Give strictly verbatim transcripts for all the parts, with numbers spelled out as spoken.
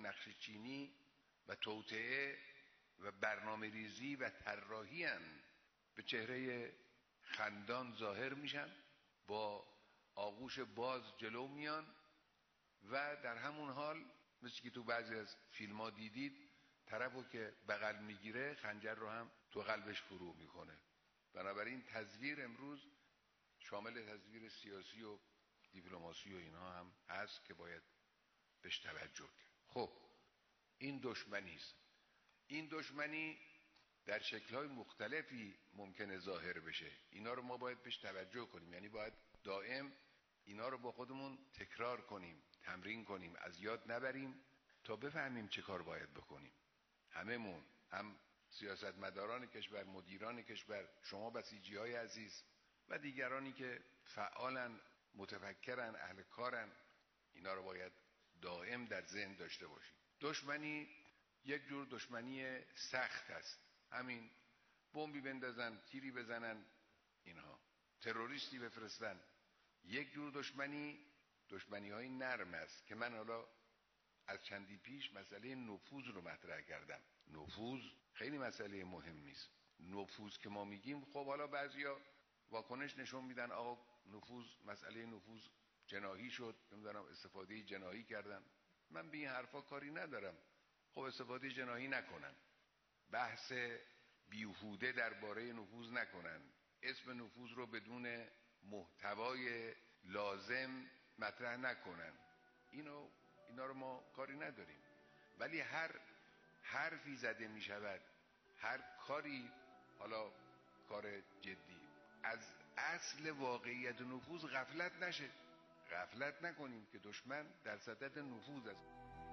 نقش چینی و توطئه و برنامه ریزی و طراحی ان به چهره خندان ظاهر میشن، با آغوش باز جلو میان و در همون حال مثل که تو بعضی از فیلم ها دیدید طرفو که بغل میگیره خنجر رو هم تو قلبش فرو میکنه. بنابراین تزویر امروز شامل تزویر سیاسی و دیپلماسی و اینها هم هست که باید بهش توجه کرد. خب این دشمنی است. این دشمنی در شکل‌های مختلفی ممکنه ظاهر بشه. اینا رو ما باید بهش توجه کنیم، یعنی باید دائم اینا رو با خودمون تکرار کنیم، تمرین کنیم، از یاد نبریم تا بفهمیم چه کار باید بکنیم. هممون، هم سیاستمداران کشور، مدیران کشور، شما بسیجی‌های عزیز و دیگرانی که فعالن، متفکرن، اهل کارن، اینا رو باید دائم در ذهن داشته باشیم. دشمنی یک جور دشمنی سخت است. همین بمبی بندازن، تیری بزنن، اینها تروریستی بفرستن. یک جور دشمنی دشمنی های نرم است که من حالا از چندی پیش مسئله نفوذ رو مطرح کردم. نفوذ خیلی مسئله مهمی است. نفوذ که ما میگیم، خب حالا بعضیا واکنش نشون میدن آقا نفوذ، مسئله نفوذ جناحی شد، نمیدونم استفاده جناحی کردن. من به این حرفا کاری ندارم. خب استفاده جناحی نکنن، بحث بیهوده درباره نفوذ نکنن، اسم نفوذ رو بدون محتوای لازم مطرح نکنن. اینو اینا رو ما کاری نداریم. ولی هر حرفی زده می شود، هر کاری، حالا کار جدی، از اصل واقعیت نفوذ غفلت نشه. غفلت نکنیم که دشمن در صدد نفوذ است.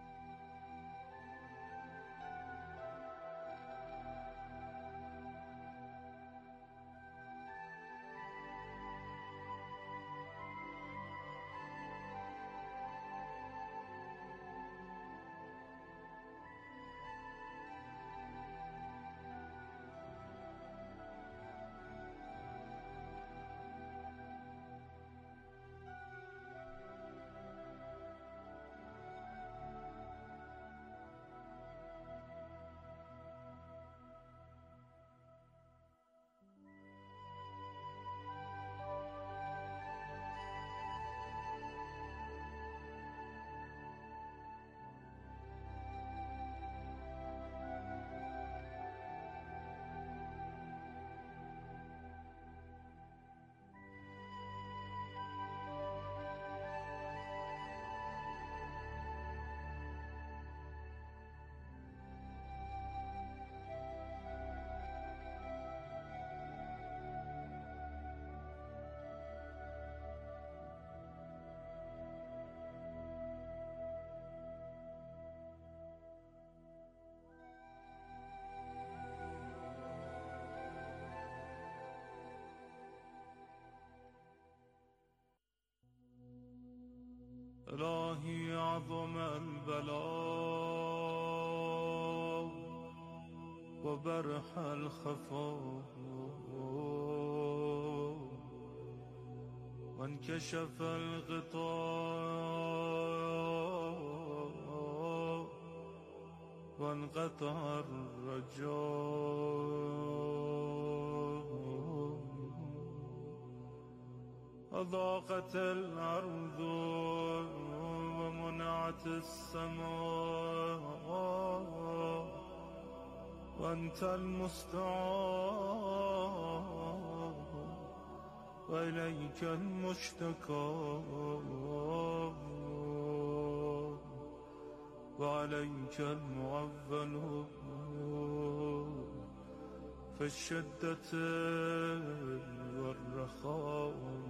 الهی عظم البلاء و برح الخفا و انکشف الغطاء و انقطع الرجاء أضاقت الأرض ومنعت السماء وأنت المستعان وإليك المشتكى وعليك المعول في الشدة والرخاء.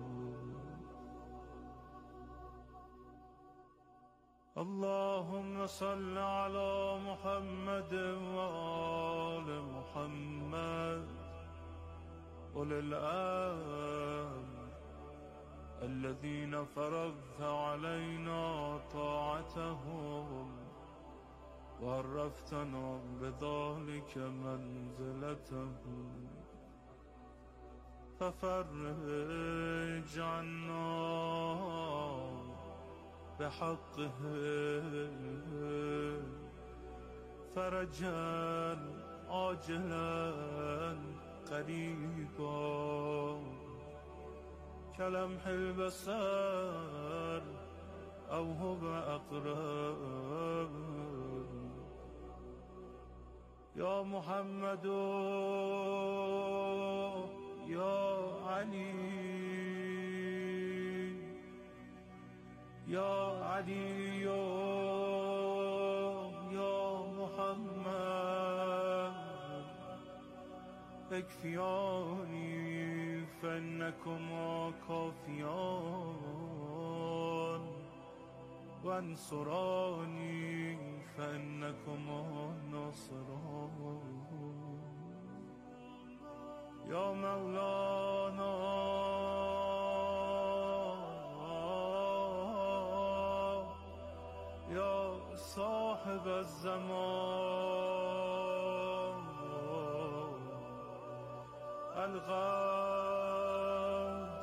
اللهم صل على محمد وآل محمد أولي الأمر الذين فرضت علينا طاعتهم وعرفتنا بذلك منزلتهم ففرج عنا بحقهم درجا عاجلا قريبا كلمح البصر أو هو أقرب يا محمد يا علي يا علي يا محمد اكفياني فإنكما كافيان وانصراني فإنكما ناصران يا مولانا يا صاحب الزمان الغوث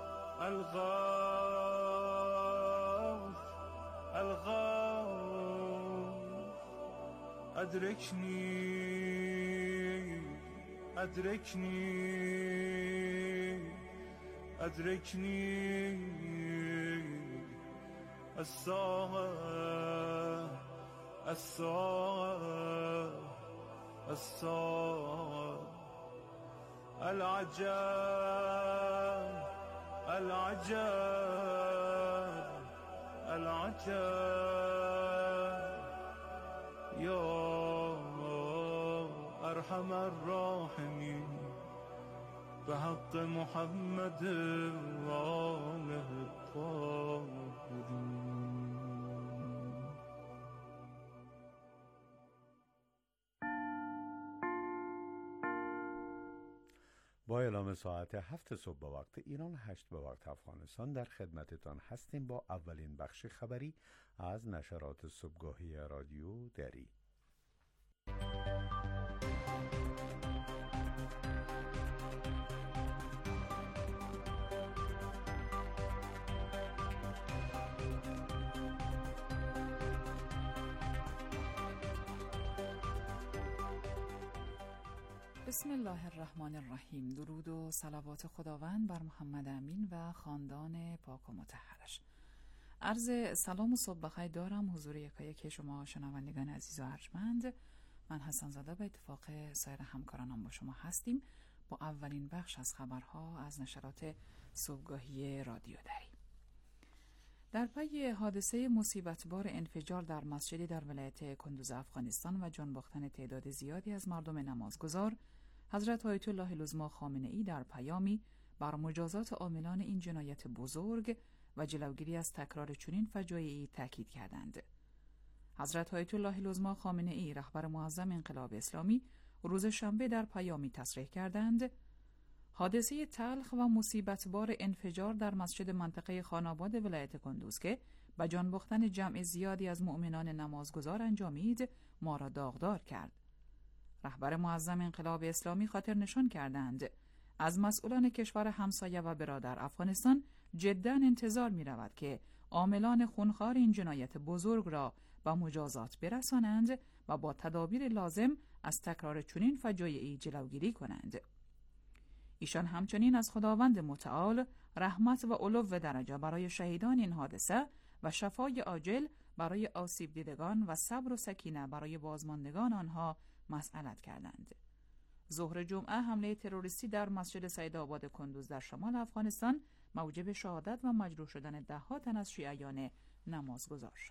الغوث الغوث أدركني أدركني أدركني الساعة الساعة الساعة العجب العجب العجب يا أرحم الراحمين بحق محمد وآله الطاهرين. با اعلام ساعت هفت صبح به وقت ایران، هشت به وقت افغانستان، در خدمتتان هستیم با اولین بخش خبری از نشرات صبحگاهی رادیو دری. بسم الله الرحمن الرحیم. درود و صلوات خداوند بر محمد امین و خاندان پاک و مطهرش. عرض سلام و صبح بخیر دارم حضور یکایک شما شنوندگان عزیز و ارجمند. من حسن زاده به اتفاق سایر همکارانم با شما هستیم با اولین بخش از خبرها از نشرات صبحگاهی رادیو دری. در پی حادثه مصیبتبار انفجار در مسجدی در ولایت کندوز افغانستان و جان باختن تعداد زیادی از مردم نمازگزار، حضرت آیت الله العظمی خامنه ای در پیامی بر مجازات عاملان این جنایت بزرگ و جلوگیری از تکرار چنین فجایعی تاکید کردند. حضرت آیت الله العظمی خامنه ای رهبر معظم انقلاب اسلامی روز شنبه در پیامی تصریح کردند: حادثه تلخ و مصیبتبار انفجار در مسجد منطقه خاناباد ولایت کندوز که به جان باختن جمع زیادی از مؤمنان نمازگزار انجامید ما را داغدار کرد. رهبر معظم انقلاب اسلامی خاطر نشان کردند از مسئولان کشور همسایه و برادر افغانستان جداً انتظار می رود که عاملان خونخوار این جنایت بزرگ را به مجازات برسانند و با تدابیر لازم از تکرار چنین فجایعی جلوگیری کنند. ایشان همچنین از خداوند متعال رحمت و علو درجه برای شهیدان این حادثه و شفای عاجل برای آسیب دیدگان و صبر و سکینه برای بازماندگان آنها مسئلت کردند. ظهر جمعه حمله تروریستی در مسجد سیدآباد کندوز در شمال افغانستان موجب شهادت و مجروح شدن ده‌ها تن از شیعیان نمازگزار شد.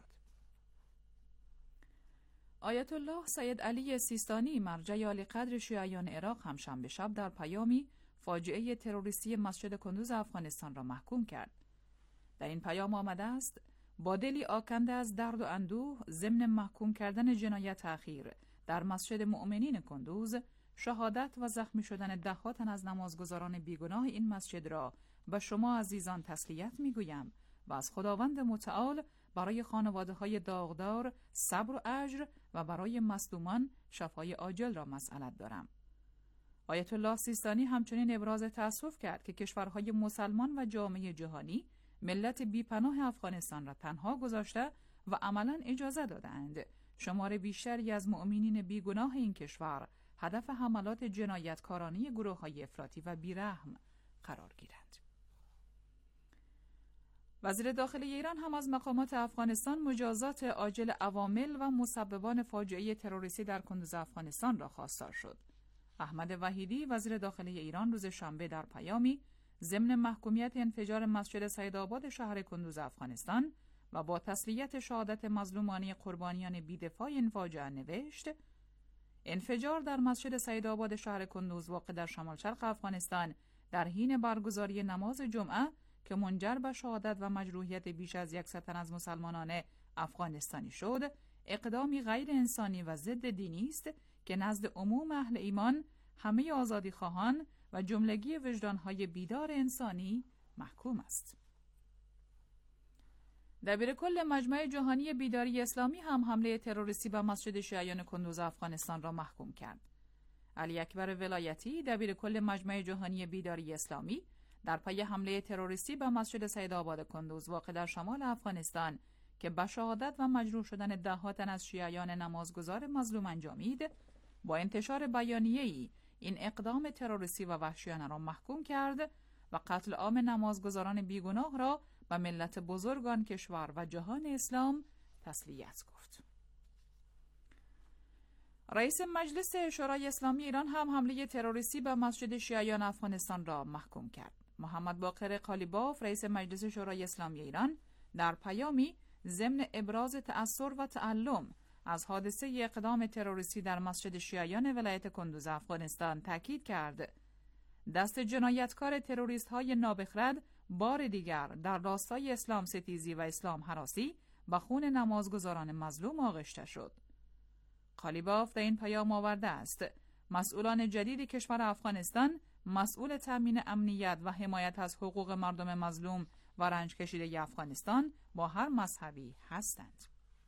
آیت الله سید علی سیستانی مرجع عالی‌قدر شیعیان عراق هم شنبه شب در پیامی فاجعه تروریستی مسجد کندوز افغانستان را محکوم کرد. در این پیام آمده است: با دلی آکنده از درد و اندوه ضمن محکوم کردن جنایت اخیر در مسجد مؤمنین کندوز، شهادت و زخمی شدن ده‌ها تن از نمازگزاران بیگناه این مسجد را به شما عزیزان تسلیت می‌گویم و از خداوند متعال برای خانواده‌های داغدار صبر و اجر و برای مظلومان شفای عاجل را مسئلت دارم. آیت الله سیستانی همچنین ابراز تأسف کرد که کشورهای مسلمان و جامعه جهانی ملت بیپناه افغانستان را تنها گذاشته و عملاً اجازه دادند شمار بیشتری از مؤمنین بیگناه این کشور هدف حملات جنایتکارانه گروه‌های افراطی و بیرحم قرار گیرند. وزیر داخلی ایران هم از مقامات افغانستان مجازات عاجل عوامل و مسببان فاجعه تروریستی در کندوز افغانستان را خواستار شد. احمد وحیدی وزیر داخلی ایران روز شنبه در پیامی ضمن محکومیت انفجار مسجد سیدآباد شهر کندوز افغانستان و با تسلیت شهادت مظلومانه قربانیان بی‌دفاع این فاجعه نوشت: انفجار در مسجد سیدآباد شهر کندوز واقع در شمال شرق افغانستان در حین برگزاری نماز جمعه که منجر به شهادت و مجروحیت بیش از صد تن از مسلمانان افغانستانی شد، اقدامی غیر انسانی و ضد دینی است که نزد عموم اهل ایمان، همه آزادی خواهان و جملگی وجدانهای بیدار انسانی محکوم است. دبیرکل مجمع جهانی بیداری اسلامی هم حمله تروریستی به مسجد شیعیان کندوز افغانستان را محکوم کرد. علی اکبر ولایتی دبیرکل مجمع جهانی بیداری اسلامی در پی حمله تروریستی به مسجد سیدآباد کندوز واقع در شمال افغانستان که به شهادت و مجروح شدن ده تن از شیعیان نمازگزار مظلوم انجامید، با انتشار بیانیه‌ای این اقدام تروریستی و وحشیانه را محکوم کرد و قتل عام نمازگزاران بیگناه را به ملت بزرگان کشور و جهان اسلام تسلیت گفت. رئیس مجلس شورای اسلامی ایران هم حمله تروریستی به مسجد شیعیان افغانستان را محکوم کرد. محمد باقر قالیباف رئیس مجلس شورای اسلامی ایران در پیامی ضمن ابراز تأثر و تعلم از حادثه اقدام تروریستی در مسجد شیعیان ولایت کندوز افغانستان تاکید کرد دست جنایتکار تروریست های نابخرد بار دیگر در راستای اسلام ستیزی و اسلام هراسی به خون نمازگزاران مظلوم آغشته شد. قالیباف در این پیام آورده است: مسئولان جدید کشور افغانستان مسئول تامین امنیت و حمایت از حقوق مردم مظلوم و رنج کشیده افغانستان با هر مذهبی هستند.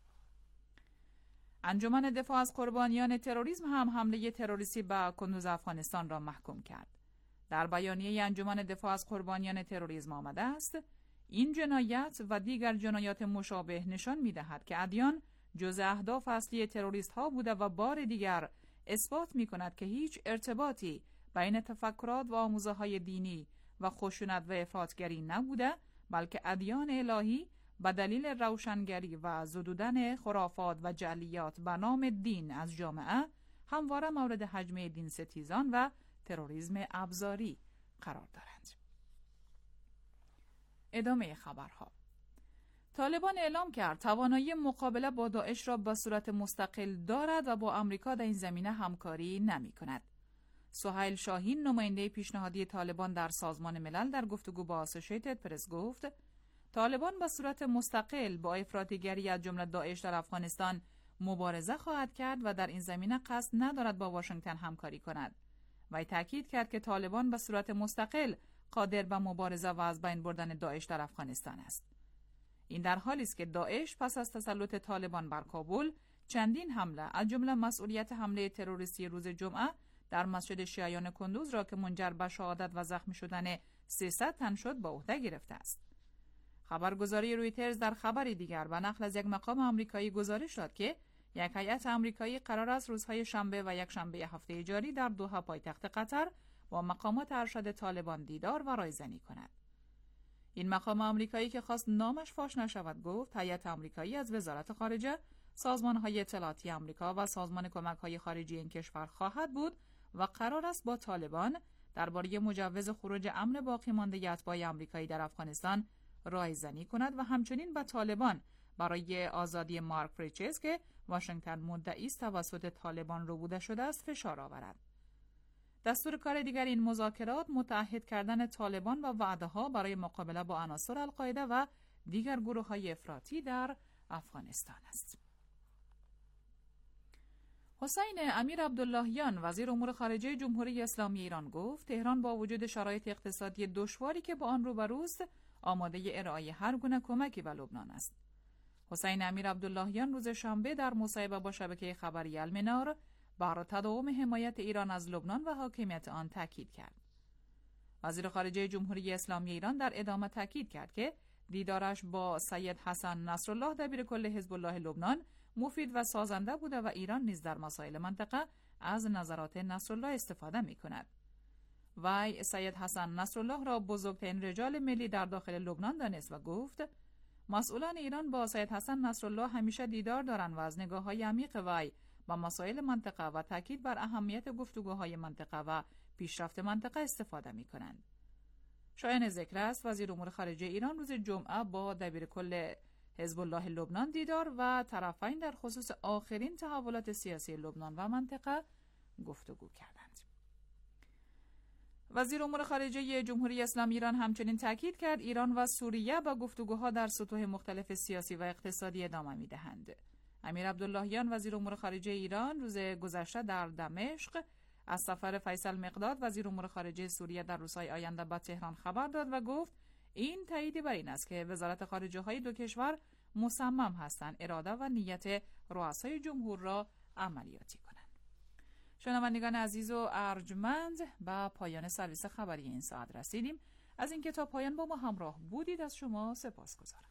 انجمن دفاع از قربانیان تروریسم هم حمله تروریستی به کندوز افغانستان را محکوم کرد. در بیانیه انجمن دفاع از قربانیان تروریسم آمده است: این جنایت و دیگر جنایات مشابه نشان می‌دهد که ادیان جزء اهداف اصلی تروریست ها بوده و بار دیگر اثبات می‌کند که هیچ ارتباطی بین تفکرات و آموزه‌های دینی و خشونت و افراطگری نبوده، بلکه ادیان الهی به دلیل روشنگری و زدودن خرافات و جعلیات به نام دین از جامعه همواره مورد هجمه دین ستیزان و تروریسم ابزاری قرار دارند. ادامه خبرها. طالبان اعلام کرد توانایی مقابله با داعش را به صورت مستقل دارد و با آمریکا در این زمینه همکاری نمی کند. سهیل شاهین نماینده پیشنهادی طالبان در سازمان ملل در گفتگو با اسوشیتد پرس گفت طالبان به صورت مستقل با افراطیگری از جمله داعش در افغانستان مبارزه خواهد کرد و در این زمینه قصد ندارد با واشنگتن همکاری کند. و تاکید کرد که طالبان به صورت مستقل قادر به مبارزه و از بین بردن داعش در افغانستان است. این در حالی است که داعش پس از تسلط طالبان بر کابل چندین حمله از جمله مسئولیت حمله تروریستی روز جمعه در مسجد شیعیان کندوز را که منجر به شهادت و زخمی شدن سیصد تن شد به عهده گرفته است. خبرگزاری رویترز در خبری دیگر به نقل از یک مقام آمریکایی گزارش داد که یک هیئت آمریکایی قرار است روزهای شنبه و یک شنبه هفته جاری در دوحه پایتخت قطر با مقامات ارشد طالبان دیدار و رایزنی کند. این مقام آمریکایی که خواست نامش فاش نشود گفت هیئت آمریکایی از وزارت خارجه، سازمان‌های اطلاعاتی آمریکا و سازمان کمک‌های خارجی این کشور خواهد بود و قرار است با طالبان درباره مجوز خروج امن باقی مانده اتباع آمریکایی در افغانستان رایزنی کند و همچنین با طالبان برای آزادی مارک ریچز که واشنگتن مدعی است توسط طالبان ربوده شده است فشار آورد. دستور کار دیگر این مذاکرات متعهد کردن طالبان و وعده‌ها برای مقابله با عناصر القاعده و دیگر گروه‌های افراطی در افغانستان است. حسین امیر عبداللهیان وزیر امور خارجه جمهوری اسلامی ایران گفت تهران با وجود شرایط اقتصادی دشواری که با آن روبروست آماده ارائه هر گونه کمکی به لبنان است. حسین امیر عبداللهیان روز شنبه در مصاحبه با شبکه خبری المنار بر تداوم حمایت ایران از لبنان و حاکمیت آن تاکید کرد. وزیر خارجه جمهوری اسلامی ایران در ادامه تاکید کرد که دیدارش با سید حسن نصرالله دبیر کل حزب الله لبنان مفید و سازنده بوده و ایران نیز در مسائل منطقه از نظرات نصرالله استفاده می کند. وی سید حسن نصرالله را بزرگترین رجال ملی در داخل لبنان دانست و گفت مسئولان ایران با سید حسن نصرالله همیشه دیدار دارند و از نگاه‌های عمیق وی با مسائل منطقه و تاکید بر اهمیت گفتگوهای منطقه و پیشرفت منطقه استفاده می کنند. شایان ذکر است وزیر امور خارجه ایران روز جمعه با دبیر کل حزب الله لبنان دیدار و طرفین در خصوص آخرین تحولات سیاسی لبنان و منطقه گفتگو کردند. وزیر امور خارجه جمهوری اسلامی ایران همچنین تاکید کرد ایران و سوریه با گفتگوها در سطوح مختلف سیاسی و اقتصادی ادامه می‌دهند. امیر عبداللهیان وزیر امور خارجه ایران روز گذشته در دمشق از سفر فیصل مقداد وزیر امور خارجه سوریه در روزهای آینده به تهران خبر داد و گفت این تایید بر این است که وزارت خارجه های دو کشور مصمم هستند اراده و نیت رؤسای جمهور را عملیاتی کنند. شنوندگان عزیز و ارجمند، به پایان سرویس خبری این ساعت رسیدیم. از اینکه تا پایان با ما همراه بودید از شما سپاسگزارم.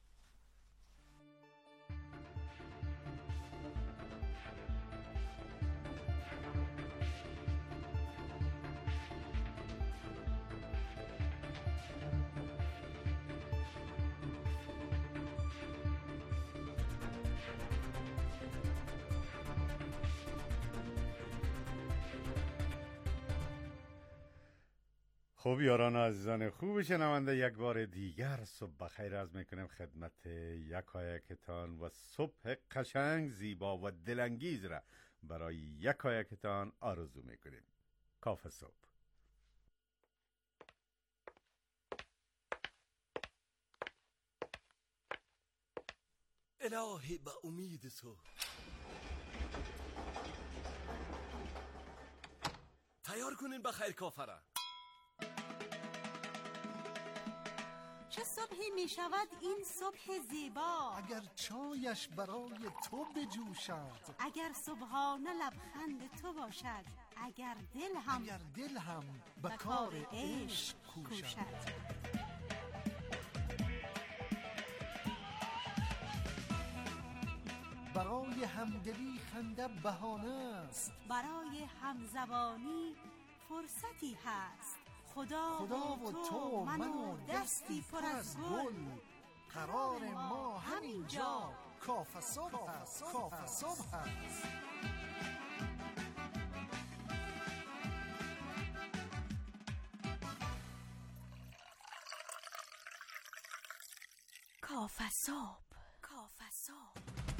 خوب یاران و عزیزان خوب شنونده، یک بار دیگر صبح بخیر عرض میکنم خدمت یکایکتان و صبح قشنگ زیبا و دلانگیز را برای یکایکتان آرزو میکنیم. کافه صبح. الهی به امید تو تیار کنین بخیر کافه را. چه صبحی می شود این صبح زیبا، اگر چایش برای تو بجوشد، اگر صبحانه لبخند تو باشد، اگر دل هم اگر دل هم به کار عشق کوشد. برای همدلی خنده بهانه است، برای همزبانی فرصتی هست. خدا, خدا و تو من و دستی پر از گل، قرار ما همین جا کافه صبح هست. کافه صبح هست. کافه صبح. کافه صبح.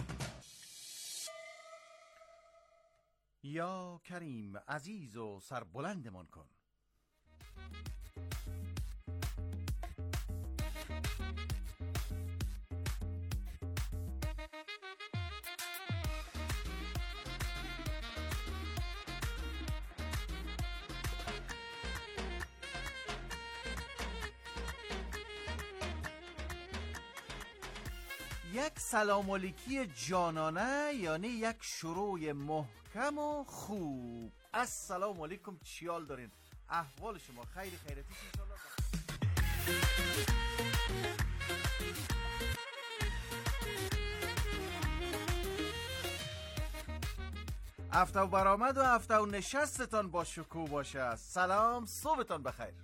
یا کریم عزیز و سربلندمان کن. یک سلام علیکی جانانه یعنی یک شروع محکم و خوب. السلام علیکم، چیال دارین؟ احوال شما خیلی خیرتی انشالله. هفته و برآمد و هفته و نشستتان با شکوه باشه. سلام، صبحتان بخیر.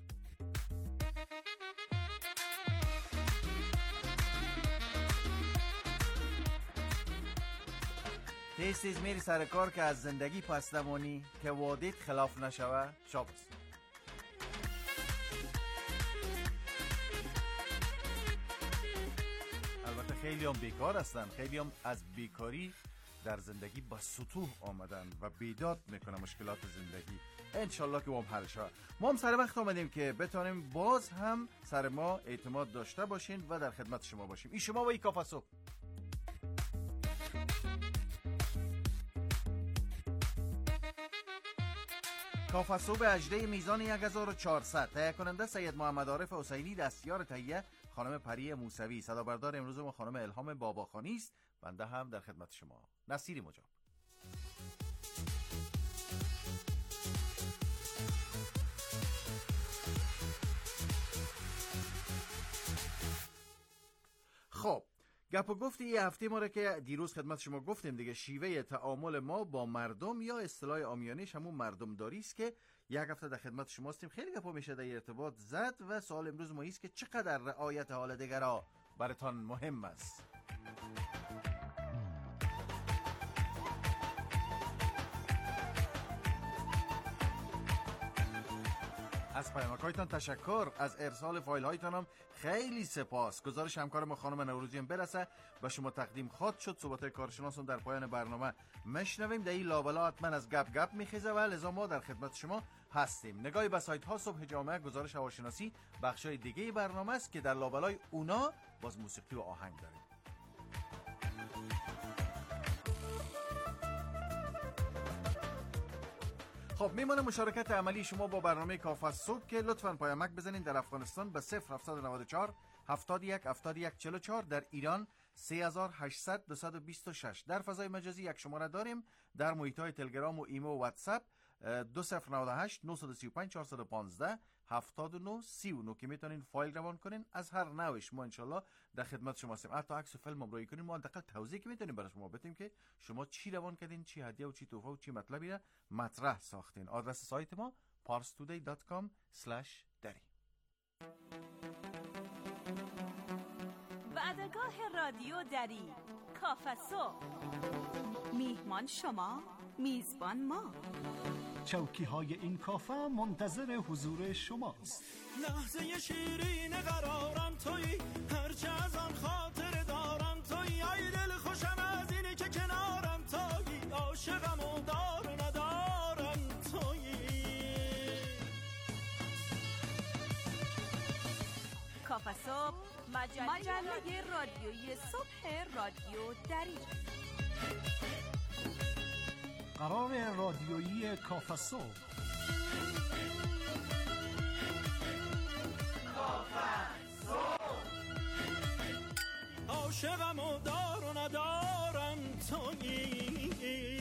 تیز تیز میری سر کار که از زندگی پسدمانی که وعدت خلاف نشوه. شاباس. البته خیلی هم بیکار هستن، خیلی هم از بیکاری در زندگی با سطوح آمدن و بیداد میکنن مشکلات زندگی. انشالله که ما هم حل شود. ما هم سر وقت آمدیم که بتانیم باز هم سر ما اعتماد داشته باشین و در خدمت شما باشیم. این شما و این کافه صبح. کافه صبح اجده میزان یک هزار و چهارصد. تهیه کننده سید محمد عارف حسینی، دستیار تهیه خانم پری موسوی، صدا بردار امروز ما خانم الهام باباخانی است. بنده هم در خدمت شما نصیری مجاب. گپ و گفت این هفته ما را که دیروز خدمت شما گفتیم دیگه، شیوه تعامل ما با مردم یا اصطلاح عامیانه‌اش همون مردمداری است که یک هفته در خدمت شما هستیم. خیلی گپا میشه در ارتباط زد و سوال امروز ما است که چقدر رعایت حال دیگرا براتان مهم است. از پیامک‌هایتان تشکر، از ارسال فایل هایتان هم خیلی سپاس. گزارش همکار ما خانم نوروزی برسه و شما تقدیم خواهد شد. صحبت کارشناسان در پایان برنامه مشنویم. در این لابلا حتما از گپ گپ میخیزه و لذا ما در خدمت شما هستیم. نگاهی به سایت ها صبح جامعه، گزارش هواشناسی بخشای دیگه برنامه است که در لابلای اونا باز موسیقی و آهنگ داریم. خب میمونه مشارکت عملی شما با برنامه کافه صبح که لطفاً پیامک بزنین در افغانستان به صفر هفتصد و نود و چهار هفتاد و یک هفتاد و یک چهل و چهار، در ایران سه هزار و هشتصد دویست و بیست و شش. در فضای مجازی یک شماره داریم در محیط‌های تلگرام و ایمو و واتساپ دو صفر نود و هشت نه سه پنج چهار یک پنج هفتاد و نه سی و نه که میتونین فایل روان کنین از هر نوعش. ما انشالله در خدمت شما هستیم. حتی عکس و فیلم هم روی کنین، ما حداقل توضیح که میتونیم برای شما بدیم که شما چی روان کردین، چی هدیه و چی تحفه و چی مطلبی را مطرح ساختین. آدرس سایت ما پارس تودی دات کام اسلش دری. وعدگاه رادیو دری، کافه صبح. میهمان شما، میزبان ما. چوکی های این کافه منتظر حضور شماست. لحظه شیرین قرارم تویی، هرچه از آن خاطر دارم تویی. ای دل خوشم از اینی که کنارم تویی، عاشقم و دار و ندارم تویی. کافه صبح، مجله, مجله رادیویی صبح رادیو دری. قرار رادیویی کافه صبح. کافه صبح. عاشقم و دار و ندارم تویی.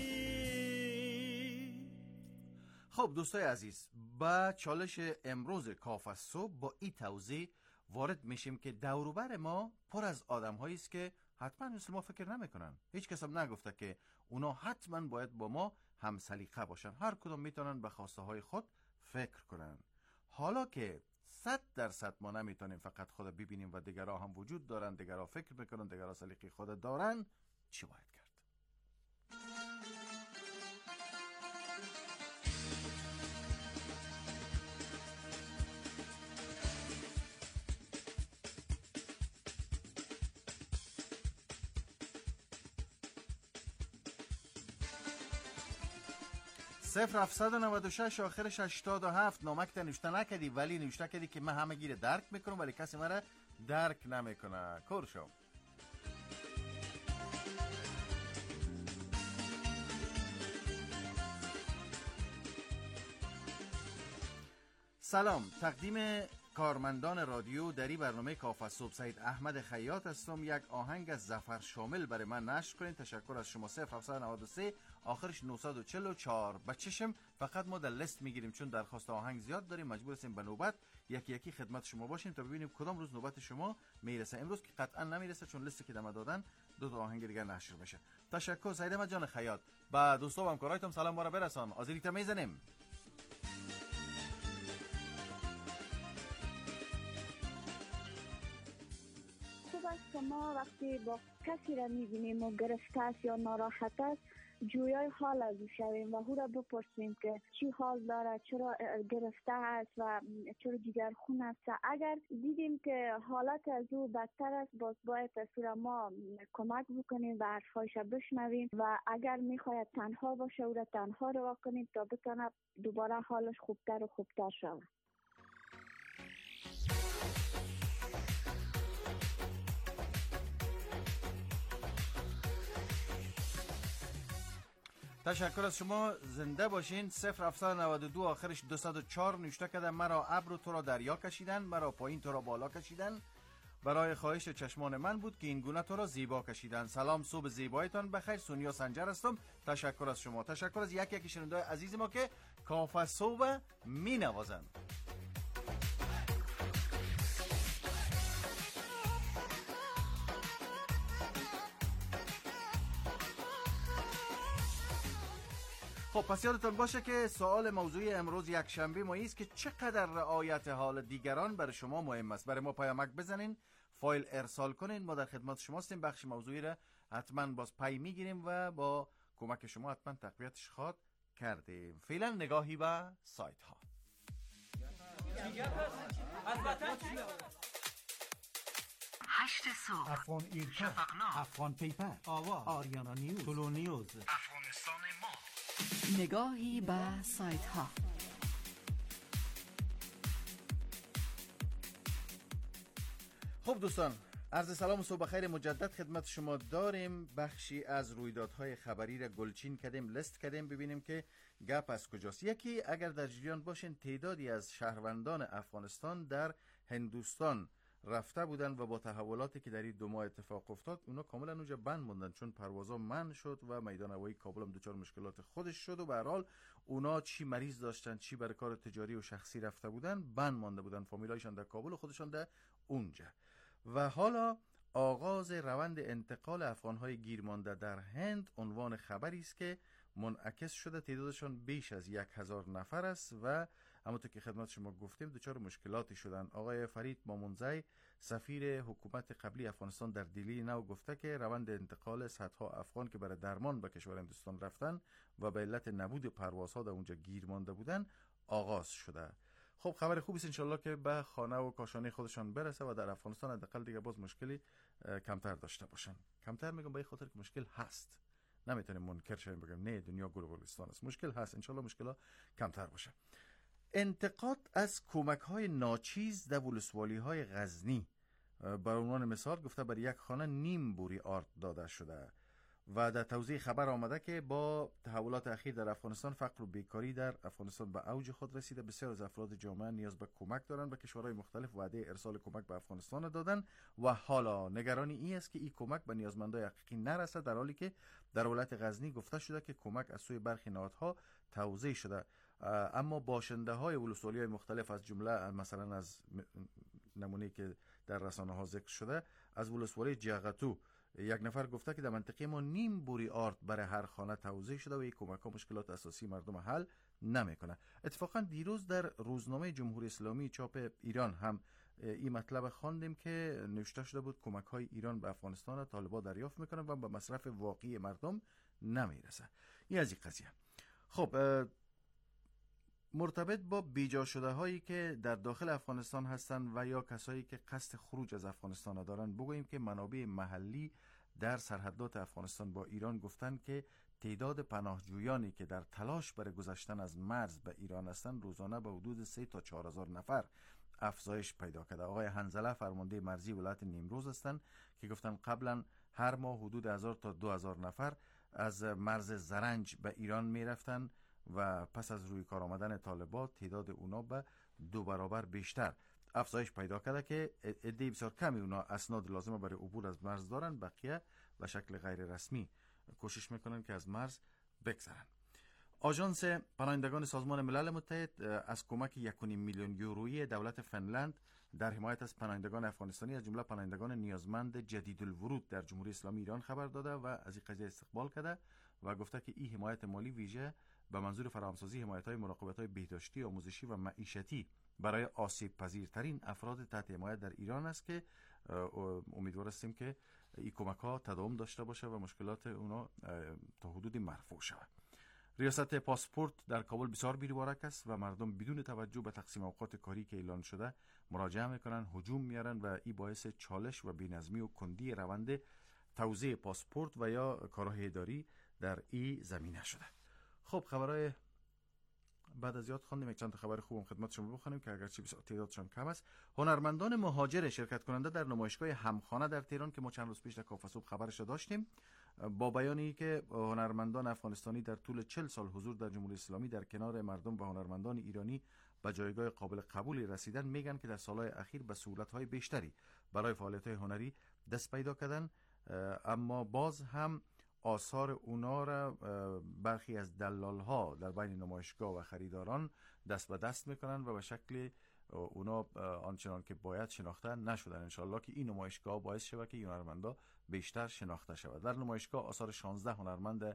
خب دوستای عزیز، با چالش امروز کافه صبح با این توضیح وارد میشیم که دوروبر ما پر از آدم هایی است که حتما مثل ما فکر نمیکنن. هیچ کس هم نگفته که اونا حتما باید با ما هم سلیقه باشن. هر کدوم میتونن به خواسته های خود فکر کنن. حالا که صد درصد ما نمیتونیم فقط خود ببینیم و دیگرها هم وجود دارن، دیگرها فکر میکنن، دیگرها سلیقه خود دارن، چی باید کرد؟ صفر هفتصد و نود و شش آخرش هشتاد و هفت. نامک نوشته نکدی ولی نوشته کدی که من همه گیره درک میکنم ولی کسی مرا درک نمیکنه. کور شو. سلام، تقدیم کارمندان رادیو در این برنامه کافه صبح سید احمد خیاط هستم. یک آهنگ از ظفر شامل برای من نشر کنین. تشکر از شما. صفر هفتصد و نود و سه آخرش نهصد و چهل و چهار. بچشم فقط ما در لیست میگیریم چون درخواست آهنگ زیاد داریم، مجبور هستیم به نوبت یکی یکی خدمت شما باشیم تا ببینیم کدام روز نوبت شما میرسه. امروز که قطعا نمیرسه چون لیستی که دم دادن دو تا آهنگ دیگه نشر میشه. تشکر سید احمد جان خیاط. با دوستا و همکارایتون سلام ما را برسان. حاضریت میزنیم. ما وقتی با کسی را میبینیم و گرفته است یا ناراحت است جویای حال از او شویم و او را بپرسیم که چی حال داره، چرا گرفته است و چرا جگرخون است. اگر دیدیم که حالت از او بدتر است باز باید تصویر ما کمک بکنیم و حرفایش بشنویم و اگر میخواید تنها باشه او را تنها رها کنیم تا بتونه دوباره حالش خوبتر و خوبتر شود. تشکر از شما. زنده باشین. صفر هفتصد و نود و دو آخرش دویست و چهار نوشته کردن مرا ابر تو را دریا کشیدن، مرا پایین تو را بالا کشیدن، برای خواهش چشمان من بود که این گونه تو را زیبا کشیدن. سلام، صبح زیبایتان بخیر. سونیا سنجر هستم. تشکر از شما. تشکر از یک یکی شنونده عزیز ما که کافه صبح می نوازن. خب پس یادتون باشه که سوال موضوعی امروز یک شنبه مایی است که چقدر رعایت حال دیگران برای شما مهم است. برای ما پیامک بزنین، فایل ارسال کنین، ما در خدمت شما هستیم. بخش موضوعی را حتما باز پی میگیریم و با کمک شما حتما تقویتش خواهد کردیم. فعلا نگاهی به سایت ها. هشت صبح، افغان ایرکا، شفقنامه، افغان پیپر، آوا، آریانا نیوز، طلو نیوز، افغانستان ما. نگاهی به سایت ها. خب دوستان، عرض سلام و صبح خیر مجدد خدمت شما داریم. بخشی از رویدادهای خبری را گلچین کردیم، لیست کردیم، ببینیم که گپ از کجاست. یکی، اگر در جریان باشین، تعدادی از شهروندان افغانستان در هندوستان رفته بودن و با تحولاتی که در این دو ماه اتفاق افتاد، اونا کاملا اونجا بند موندن، چون پروازها منع شد و میدان هوایی کابل هم دچار مشکلات خودش شد و به هر حال اونا چی مریض داشتن، چی برای کار تجاری و شخصی رفته بودن، بند مانده بودن، فامیلایشان در کابل و خودشان در اونجا. و حالا آغاز روند انتقال افغانهای گیر مانده در هند عنوان خبری است که منعکس شده. تعدادشان بیش از یک هزار نفر است و همونطور که خدمت شما گفتیم دچار مشکلاتی شدن. آقای فرید مامونزی، سفیر حکومت قبلی افغانستان در دلی نو، گفته که روند انتقال صدها افغان که برای درمان به کشور هندوستان رفتن و به علت نبود پروازها در اونجا گیر مانده بودن آغاز شده. خب خبر خوبی است انشالله که به خانه و کاشانه خودشان برسه و در افغانستان حداقل دیگه باز مشکلی کمتر داشته باشن. کمتر میگم به خاطر که مشکل هست، نمیتونیم منکر شیم بگم نه دنیا گلوبالیستان است، مشکل هست، انشالله مشکل کمتر باشه. انتقاد از کمک های ناچیز در ولسوالی های غزنی. بر عنوان مثال گفته بر یک خانه نیم بوری آرد داده شده و در توضیح خبر آمده که با تحولات اخیر در افغانستان فقر و بیکاری در افغانستان به اوج خود رسیده. بسیار از افراد جامعه نیاز به کمک دارند و کشورهای مختلف وعده ارسال کمک به افغانستان دادن و حالا نگرانی این است که این کمک به نیازمندان حقیقی نرسد، در حالی که در ولایت غزنی گفته شده که کمک از سوی برخی نهادها توزیع شده، اما باشنده های ولسوالی های مختلف از جمله مثلا از نمونه که در رسانه ها ذکر شده از ولسوالی جغتو، یک نفر گفته که در منطقه ما نیم بوری آرد برای هر خانه توزیع شده و این کمک ها مشکلات اساسی مردم حل نمیکنه. اتفاقا دیروز در روزنامه جمهوری اسلامی چاپ ایران هم این مطلب خواندیم که نوشته شده بود کمک های ایران به افغانستان طالبان دریافت میکنن و به مصرف واقعی مردم نمیرسه. این از این قضیه. خب مرتبط با بیجا شده هایی که در داخل افغانستان هستند و یا کسایی که قصد خروج از افغانستان دارند، بگوییم که منابع محلی در سرحدات افغانستان با ایران گفتند که تعداد پناهجویانی که در تلاش برای گذشتن از مرز به ایران هستند روزانه به حدود سه تا چهار هزار نفر افزایش پیدا کرده. آقای حنظله فرمانده مرزی ولایت نیمروز هستند که گفتند قبلا هر ماه حدود هزار تا دو هزار نفر از مرز زرنج به ایران می رفتند و پس از روی کار آمدن طالبان تعداد اونا به دو برابر بیشتر افزایش پیدا کرده که عده بسیار کمی اونا اسناد لازمه برای عبور از مرز دارن، بقیه به شکل غیر رسمی کوشش میکنن که از مرز بگذرن. آژانس پناهندگان سازمان ملل متحد از کمک یک و نیم میلیون یورویی دولت فنلند در حمایت از پناهندگان افغانستانی از جمله پناهندگان نیازمند جدید الورود در جمهوری اسلامی ایران خبر داده و از این قضیه استقبال کرده و گفته که این حمایت مالی ویژه به منظور فراهمسازی حمایت‌های مراقبت‌های بهداشتی، آموزشی و معیشتی برای آسیب پذیرترین افراد تحت حمایت در ایران است که امیدوار هستیم که این کمک‌ها تداوم داشته باشه و مشکلات اونا تا حدودی مرفوع شود. ریاست پاسپورت در کابل بسیار بی‌مبارک است و مردم بدون توجه به تقسیم اوقات کاری که اعلان شده مراجعه میکنن، هجوم میارن و این باعث چالش و بی‌نظمی و کندی روند توزیع پاسپورت و یا کارهای اداری در این زمینه شده. خب خبرهای بعد از یاد خواندیم، یک چند تا خبر خوبم خدمت شما بخونیم که اگرچه بسیار تعدادشان کم است. هنرمندان مهاجر شرکت کننده در نمایشگاه همخانه در تهران که ما چند روز پیش در کافه صبح خبرش داشتیم، با بیانی که هنرمندان افغانستانی در طول چهل سال حضور در جمهوری اسلامی در کنار مردم و هنرمندان ایرانی به جایگاه قابل قبولی رسیدن، میگن که در سالهای اخیر به سهولت‌های بیشتری برای فعالیت‌های هنری دست پیدا کردن، اما باز هم آثار اونا را برخی از دلال‌ها در بین نمایشگاه و خریداران دست به دست میکنن و به شکل اونا آنچنان که باید شناخته نشدن. انشالله که این نمایشگاه باعث شود که این هنرمندا بیشتر شناخته شود. در نمایشگاه آثار شانزده هنرمند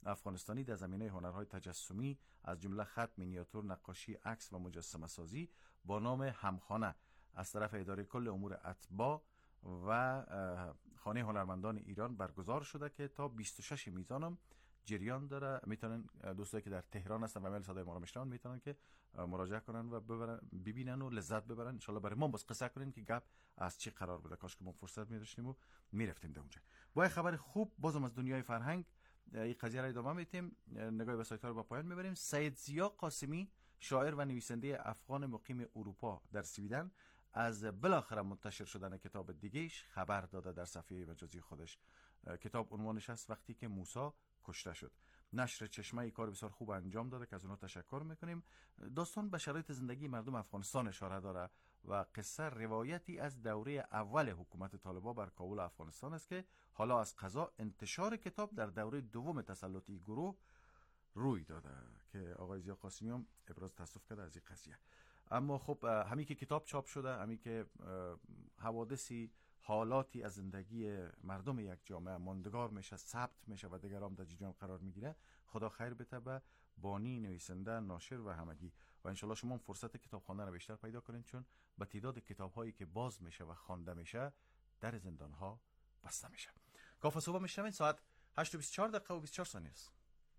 افغانستانی در زمینه هنرهای تجسمی از جمله خط، مینیاتور، نقاشی، عکس و مجسمه سازی با نام همخانه از طرف اداره کل امور اتباع و خانه هنرمندان ایران برگزار شده که تا بیست و شش میزانم جریان داره. میتونن دوستایی که در تهران هستن و میل صدای ما رو میشنون میتونن که مراجعه کنن و ببرن ببینن و لذت ببرن. ان شاء الله برای ما بس قصه کنین که گپ از چی قرار بوده. کاش که ما فرصت می‌داشتیم و میرفتیم در اونجا. با خبر خوب بازم از دنیای فرهنگ این قضیه را ادامه میدیم. نگاه به سایت‌ها رو با پایان میبریم. سید ضیا قاسمی، شاعر و نویسنده افغان مقیم اروپا در سویدن، از بالاخره منتشر شدن کتاب دیگه‌اش خبر داده در صفحه مجازی خودش. کتاب عنوانش است وقتی که موسی کشته شد. نشر چشمه ای کار بسیار خوب انجام داده که از اونها تشکر میکنیم. داستان به شرایط زندگی مردم افغانستان اشاره داره و قصه روایتی از دوره اول حکومت طالبان بر کابل افغانستان است که حالا از قضا انتشار کتاب در دوره دوم تسلطی گروه روی داده که آقای ضیا قاسمی هم ابراز تاسف کرده از این قضیه. اما خب همین که کتاب چاپ شده، همین که حوادثی حالاتی از زندگی مردم یک جامعه ماندگار میشه، ثبت میشه و دیگر هم در جریان قرار میگیره، خدا خیر بده به بانی، نویسنده، ناشر و همگی. و انشالله شما هم فرصت کتاب خواندن رو بیشتر پیدا کنین، چون به تعداد کتاب هایی که باز میشه و خوانده میشه در زندان ها بسته میشه. کافه صبح میشنوین، ساعت هشت و بیست و چهار دقیقه و بیست و چهار ثانیه است.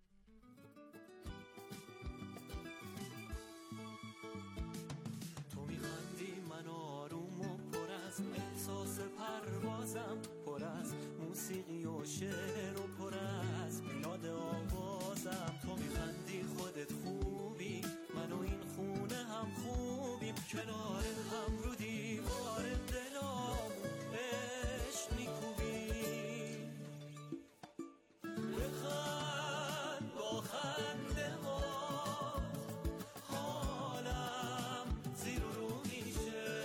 احساس پروازم پر از موسیقی و شعر و پر از میلاد آوازم. تو میخندی خودت خوبی، من و این خونه هم خوبیم، کنار هم رو دیوار دلام عشق میکوبیم. بخند با خنده ها حالم زیر و رو میشه،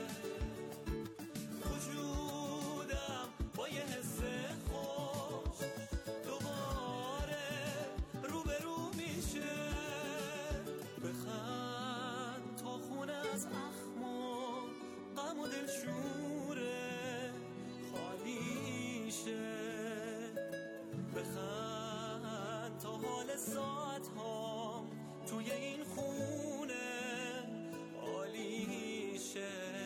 وجودم با یه حس خوش دوباره روبرو میشه. بخند تا خونه از اخم و غم و دلشوره خالی شه. بخند تا حال ساعت ها توی این خونه عالی شه.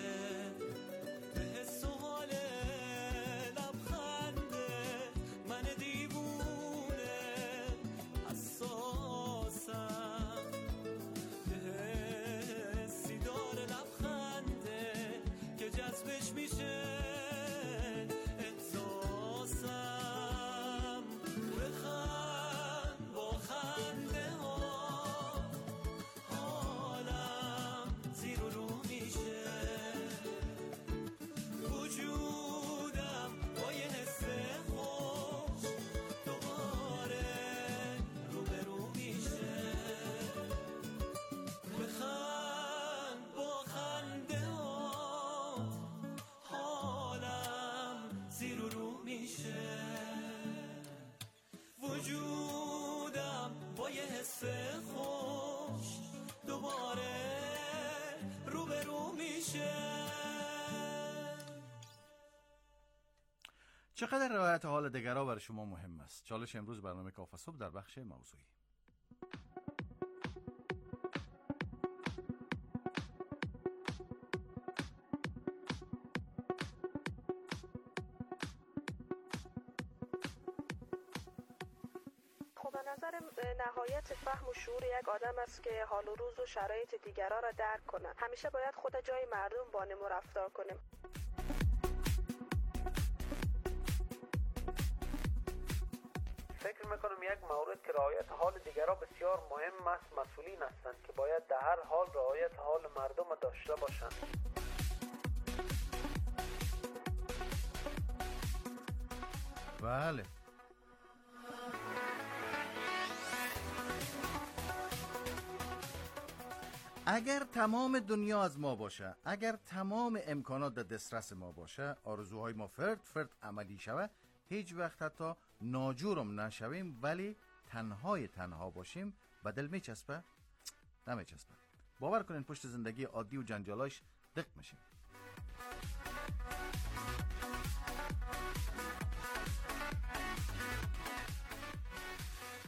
جذبش میشه احساسم. بخند با خنده ها حالم زیر و رو میشه، وجودم با یه حس خوش دوباره روبرو میشه. بخند با خنده زیر و رو میشه، وجودم با یه حس خوش دوباره روبرو میشه. چقدر روایت حال دیگرها برای شما مهم است؟ چالش امروز برنامه کافه صبح در بخش موضوعی. نهایت فهم و شعور یک آدم است که حال و روز و شرایط دیگران را درک کنه. همیشه باید خود جای مردم بانیم و رفتار کنیم. فکر میکنم یک مورد که رعایت حال دیگران بسیار مهم است مسئولین هستند که باید در هر حال رعایت حال مردم داشته باشند. بله، اگر تمام دنیا از ما باشه، اگر تمام امکانات در دسترس ما باشه، آرزوهای ما فرد فرد عملی شوه، هیچ وقت حتی ناجورم نشویم ولی تنهای تنها باشیم، به دل میچسبه؟ نمیچسبه. باور کنین پشت زندگی عادی و جنجالاش دق میشیم.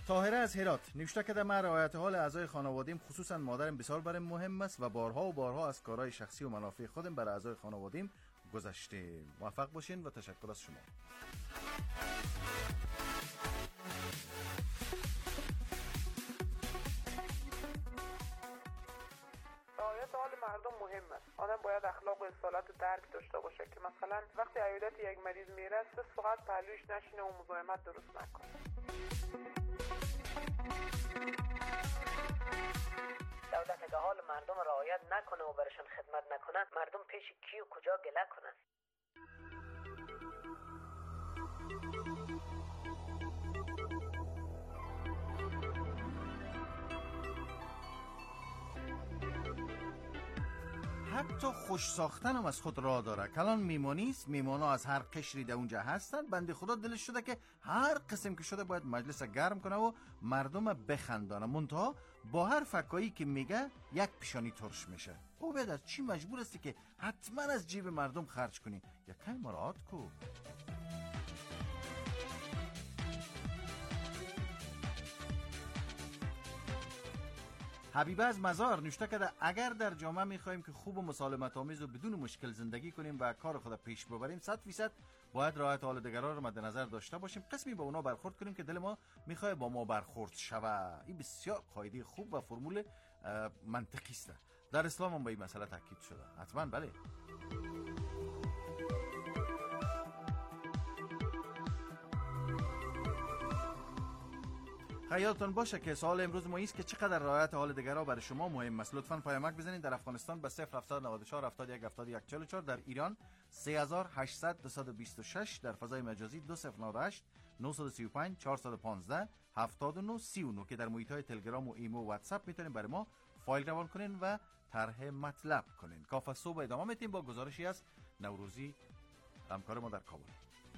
طاهره از هرات نوشته که من رعایت حال اعضای خانوادیم خصوصا مادرم بسیار برام مهم است و بارها و بارها از کارهای شخصی و منافع خودم برای اعضای خانوادیم گذشتیم. موفق باشین و تشکر از شما. رعایت حال مردم مهم است. آدم باید اخلاق و اصالت درک داشته باشه که مثلا وقتی عیادت یک مریض میره فقط پهلوش نشینه و مزاحمت درست نکنه. دولت اگه حال مردم رعایت نکنه و برشان خدمت نکنه، مردم پیش کی و کجا گله کنن؟ حتی خوش ساختن هم از خود راه داره. کلان میمونیست، میمونا از هر قشری ده اونجا هستن. بنده خدا دلش شده که هر قسم که شده باید مجلس گرم کنه و مردم بخندانه. منتها با هر فکایی که میگه یک پیشانی ترش میشه. او بدر چی مجبور استی که حتما از جیب مردم خرج کنی؟ یکی مراعات کو. حبیبه از مزار نوشته کرده اگر در جامعه میخوایم که خوب و مسالمت آمیز و بدون مشکل زندگی کنیم و کار خود پیش ببریم، صد فیصد باید رعایت حال دیگران رو مد نظر داشته باشیم. قسمی با اونا برخورد کنیم که دل ما میخواد با ما برخورد شوه. این بسیار قاعده خوب و فرمول منطقی است. در اسلام هم به این مسئله تاکید شده. حتما بله. یادتون باشه که سوال امروز ما است که چقدر رعایت حال دیگران برای شما مهم است. لطفاً پیامک بزنید. در افغانستان به صفر هفتصد و نود و چهار هفتاد و یک هفتاد و یک چهل و چهار، در ایران سه هزار و هشتصد و دویست و بیست و شش، در فضای مجازی دو صفر نود و هشت نهصد و سی و پنج چهارصد و پانزده هفتاد و نه سی و نه که در محیط‌های تلگرام و ایمو و واتساپ میتونید برای ما فایل روان کنین و طرح مطلب کنین. کافه صبح ادامه میدیم با گزارشی از نوروزی همکار ما در کابل.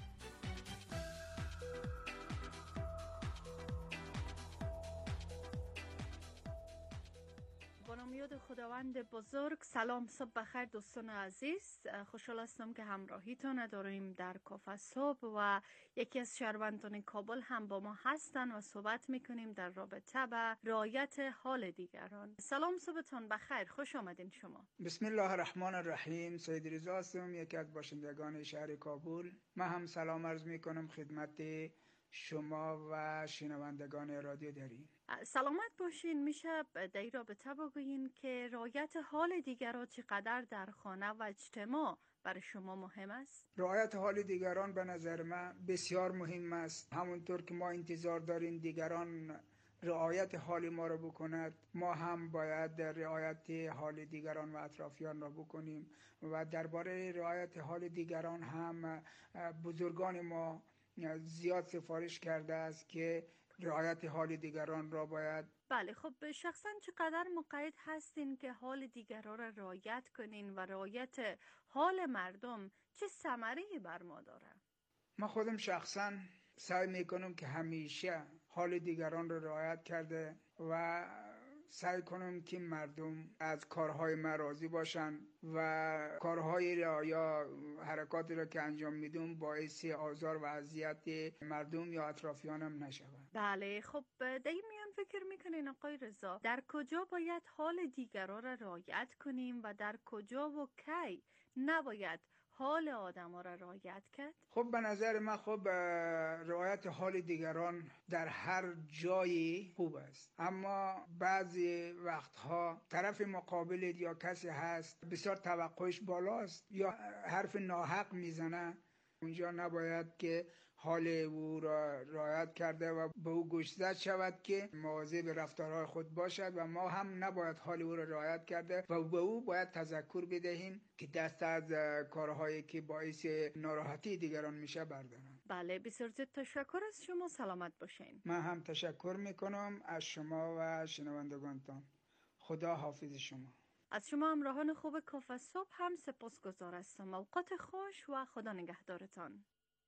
یاد خداوند بزرگ. سلام، صبح بخیر دوستان عزیز. خوشحال هستم که همراهیتان داریم در کافه صبح و یکی از شهروندان کابل هم با ما هستن و صحبت میکنیم در رابطه با رعایت حال دیگران. سلام، صبحتان بخیر، خوش آمدین شما. بسم الله الرحمن الرحیم. سید رضا هستم، یکی از باشندگان شهر کابل. من هم سلام عرض میکنم خدمت شما و شنوندگان رادیو دری. سلامت باشین. میشه در این رابطه بگوین که رعایت حال دیگران چقدر در خانه و اجتماع برای شما مهم است؟ رعایت حال دیگران به نظر من بسیار مهم است. همونطور که ما انتظار داریم دیگران رعایت حال ما را بکند، ما هم باید رعایت حال دیگران و اطرافیان را بکنیم. و درباره رعایت حال دیگران هم بزرگان ما زیاد سفارش کرده است که رعایت حال دیگران را باید. بله، خب شخصا چقدر مقید هستین که حال دیگران را رعایت کنین و رعایت حال مردم چه ثمره‌ای بر ما داره؟ ما خودم شخصا سعی میکنم که همیشه حال دیگران را رعایت کرده و سعی کنم که مردم از کارهای من راضی باشن و کارهای را یا حرکاتی را که انجام میدم باعث آزار و اذیت مردم یا اطرافیانم نشود. بله، خب در این میان فکر میکنین آقای رضا در کجا باید حال دیگران را رعایت کنیم و در کجا و کی نباید حال آدم ها را رعایت کرد؟ خب به نظر من خب رعایت حال دیگران در هر جایی خوب است، اما بعضی وقتها طرف مقابل یا کسی هست بسیار توقعش بالاست یا حرف ناحق میزنه، اونجا نباید که حال او را رعایت کرده و به او گوشزد شود که مواظب رفتارهای خود باشد و ما هم نباید حال او را رعایت کرده و به او باید تذکر بدهیم که دست از کارهایی که باعث ناراحتی دیگران میشه بردارن. بله، بسیار زیاد تشکر از شما. سلامت باشین. من هم تشکر میکنم از شما و شنوندگانتان. خدا حافظ شما. از شما همراهان خوب کافه صبح هم سپاسگزار هستم. اوقات خوش و خدا نگهدارتان.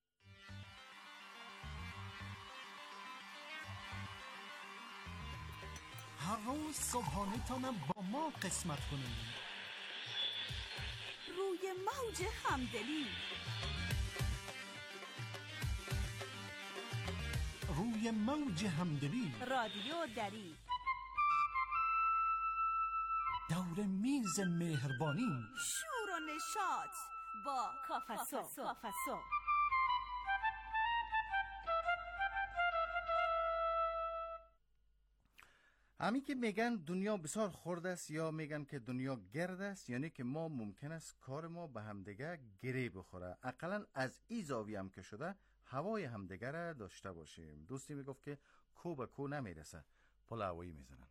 هر روز صبحانه تانم با ما قسمت کنیم. روی موج همدلی روی موج همدلی. رادیو دری دور میز مهربانی. شور و نشاط با کافسو. همین که میگن دنیا بسیار خرد است یا میگن که دنیا گرد است، یعنی که ما ممکن است کار ما به همدیگه گره بخوره. اقلا از این زاویه هم که شده هوای همدیگه را داشته باشیم. دوستی میگفت که کو به کو نمیرسه، پل هوایی میزنن.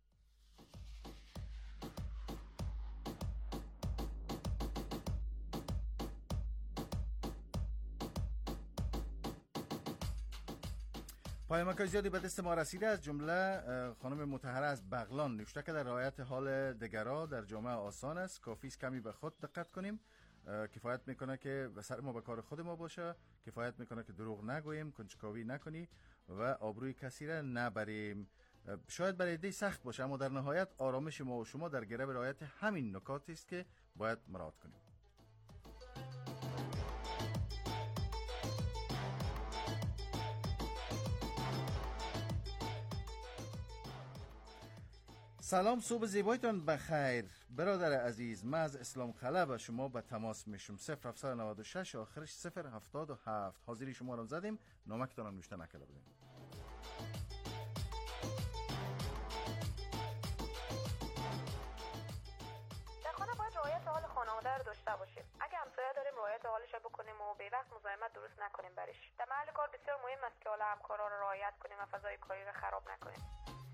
پیامک زیادی به دست ما رسیده، از جمله خانم مطهره از بغلان نوشته که در رعایت حال دگرا در جامعه آسان است، کافی است کمی به خود دقت کنیم. کفایت میکنه که سر ما به کار خود ما باشه، کفایت میکنه که دروغ نگوییم، کنجکاوی نکنی و آبروی کسی را نبریم. شاید برای دی سخت باشه، اما در نهایت آرامش ما و شما در گره رعایت همین نکاتی است که باید مراعات کنیم. سلام، صبح زیبایتان بخیر برادر عزیز. من از اسلام خلا به شما به تماس میشم. صفر هفت نه شش آخرش صفر هفتاد و هفت. حاضری شما رو زدیم، نامکتان هم نوشته نکرده بودیم. در خانه باید رعایت حال خانواده رو داشته باشیم. اگه همسایه داریم رعایت حالش رو بکنیم و به وقت مزاحمت درست نکنیم برش. در محل کار بسیار مهم است که حال همکارا رو رعایت کنیم و فضای کاری رو خراب نکنیم.